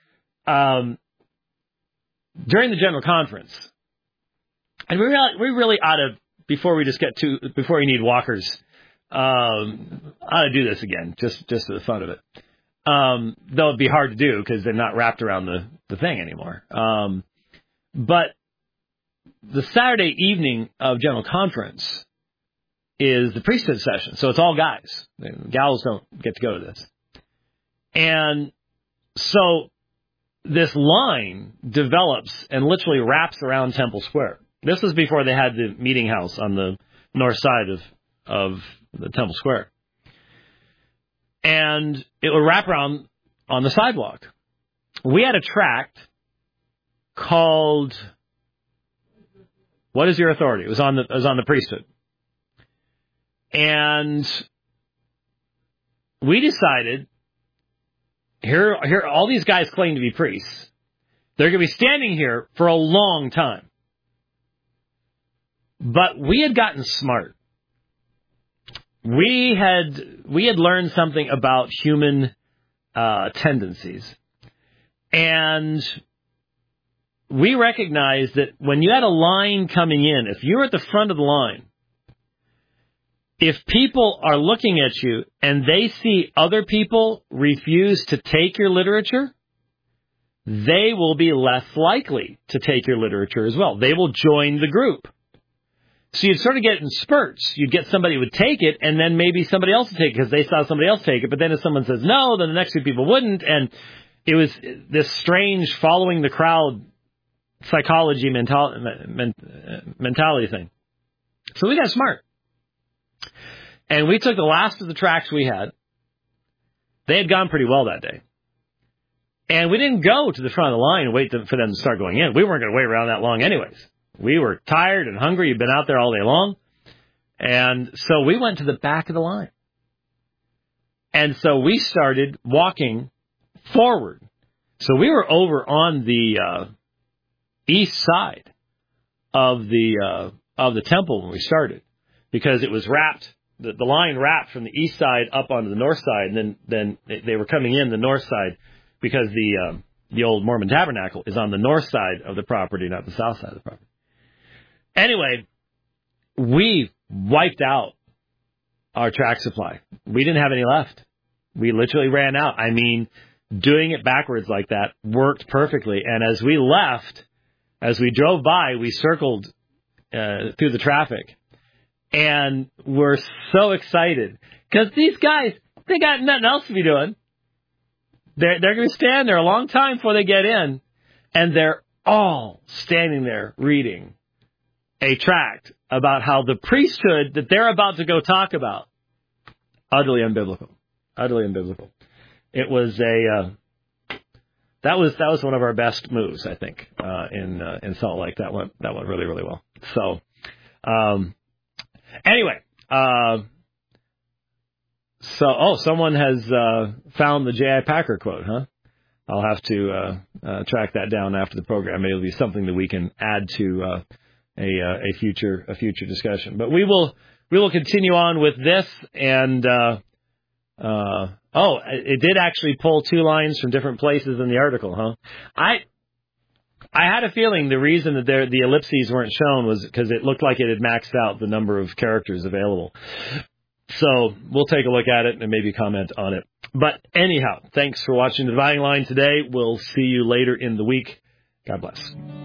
During the general conference, and we really ought to, before you need walkers, ought to do this again, just for the fun of it. Though it'd be hard to do because they're not wrapped around the thing anymore. But the Saturday evening of general conference is the priesthood session. So it's all guys. Gals don't get to go to this. And so this line develops and literally wraps around Temple Square. This was before they had the meeting house on the north side of the Temple Square. And it would wrap around on the sidewalk. We had a tract called "What is Your Authority?" It was on the priesthood. And we decided, here all these guys claim to be priests. They're going to be standing here for a long time. But we had gotten smart. We had learned something about human tendencies. And we recognized that when you had a line coming in, if you're at the front of the line, if people are looking at you and they see other people refuse to take your literature, they will be less likely to take your literature as well. They will join the group. So you'd sort of get it in spurts. You'd get somebody who would take it, and then maybe somebody else would take it because they saw somebody else take it. But then if someone says no, then the next few people wouldn't. And it was this strange following the crowd psychology mentality thing. So we got smart. And we took the last of the tracts we had. They had gone pretty well that day. And we didn't go to the front of the line and wait for them to start going in. We weren't going to wait around that long anyways. We were tired and hungry. You'd been out there all day long. And so we went to the back of the line. And so we started walking forward. So we were over on the east side of the temple when we started, because it was wrapped. The line wrapped from the east side up onto the north side, and then they were coming in the north side because the old Mormon tabernacle is on the north side of the property, not the south side of the property. Anyway, we wiped out our track supply. We didn't have any left. We literally ran out. I mean, doing it backwards like that worked perfectly. And as we left, as we drove by, we circled through the traffic. And we're so excited because these guys, they got nothing else to be doing. They're going to stand there a long time before they get in. And they're all standing there reading a tract about how the priesthood that they're about to go talk about, utterly unbiblical. Utterly unbiblical. It was that was one of our best moves, I think, in Salt Lake. That went really, really well. So, anyway, someone has found the J.I. Packer quote, huh? I'll have to track that down after the program. It'll be something that we can add to a future discussion. But we will continue on with this, and it did actually pull two lines from different places in the article, huh? I had a feeling the reason that the ellipses weren't shown was because it looked like it had maxed out the number of characters available. So we'll take a look at it and maybe comment on it. But anyhow, thanks for watching the Dividing Line today. We'll see you later in the week. God bless.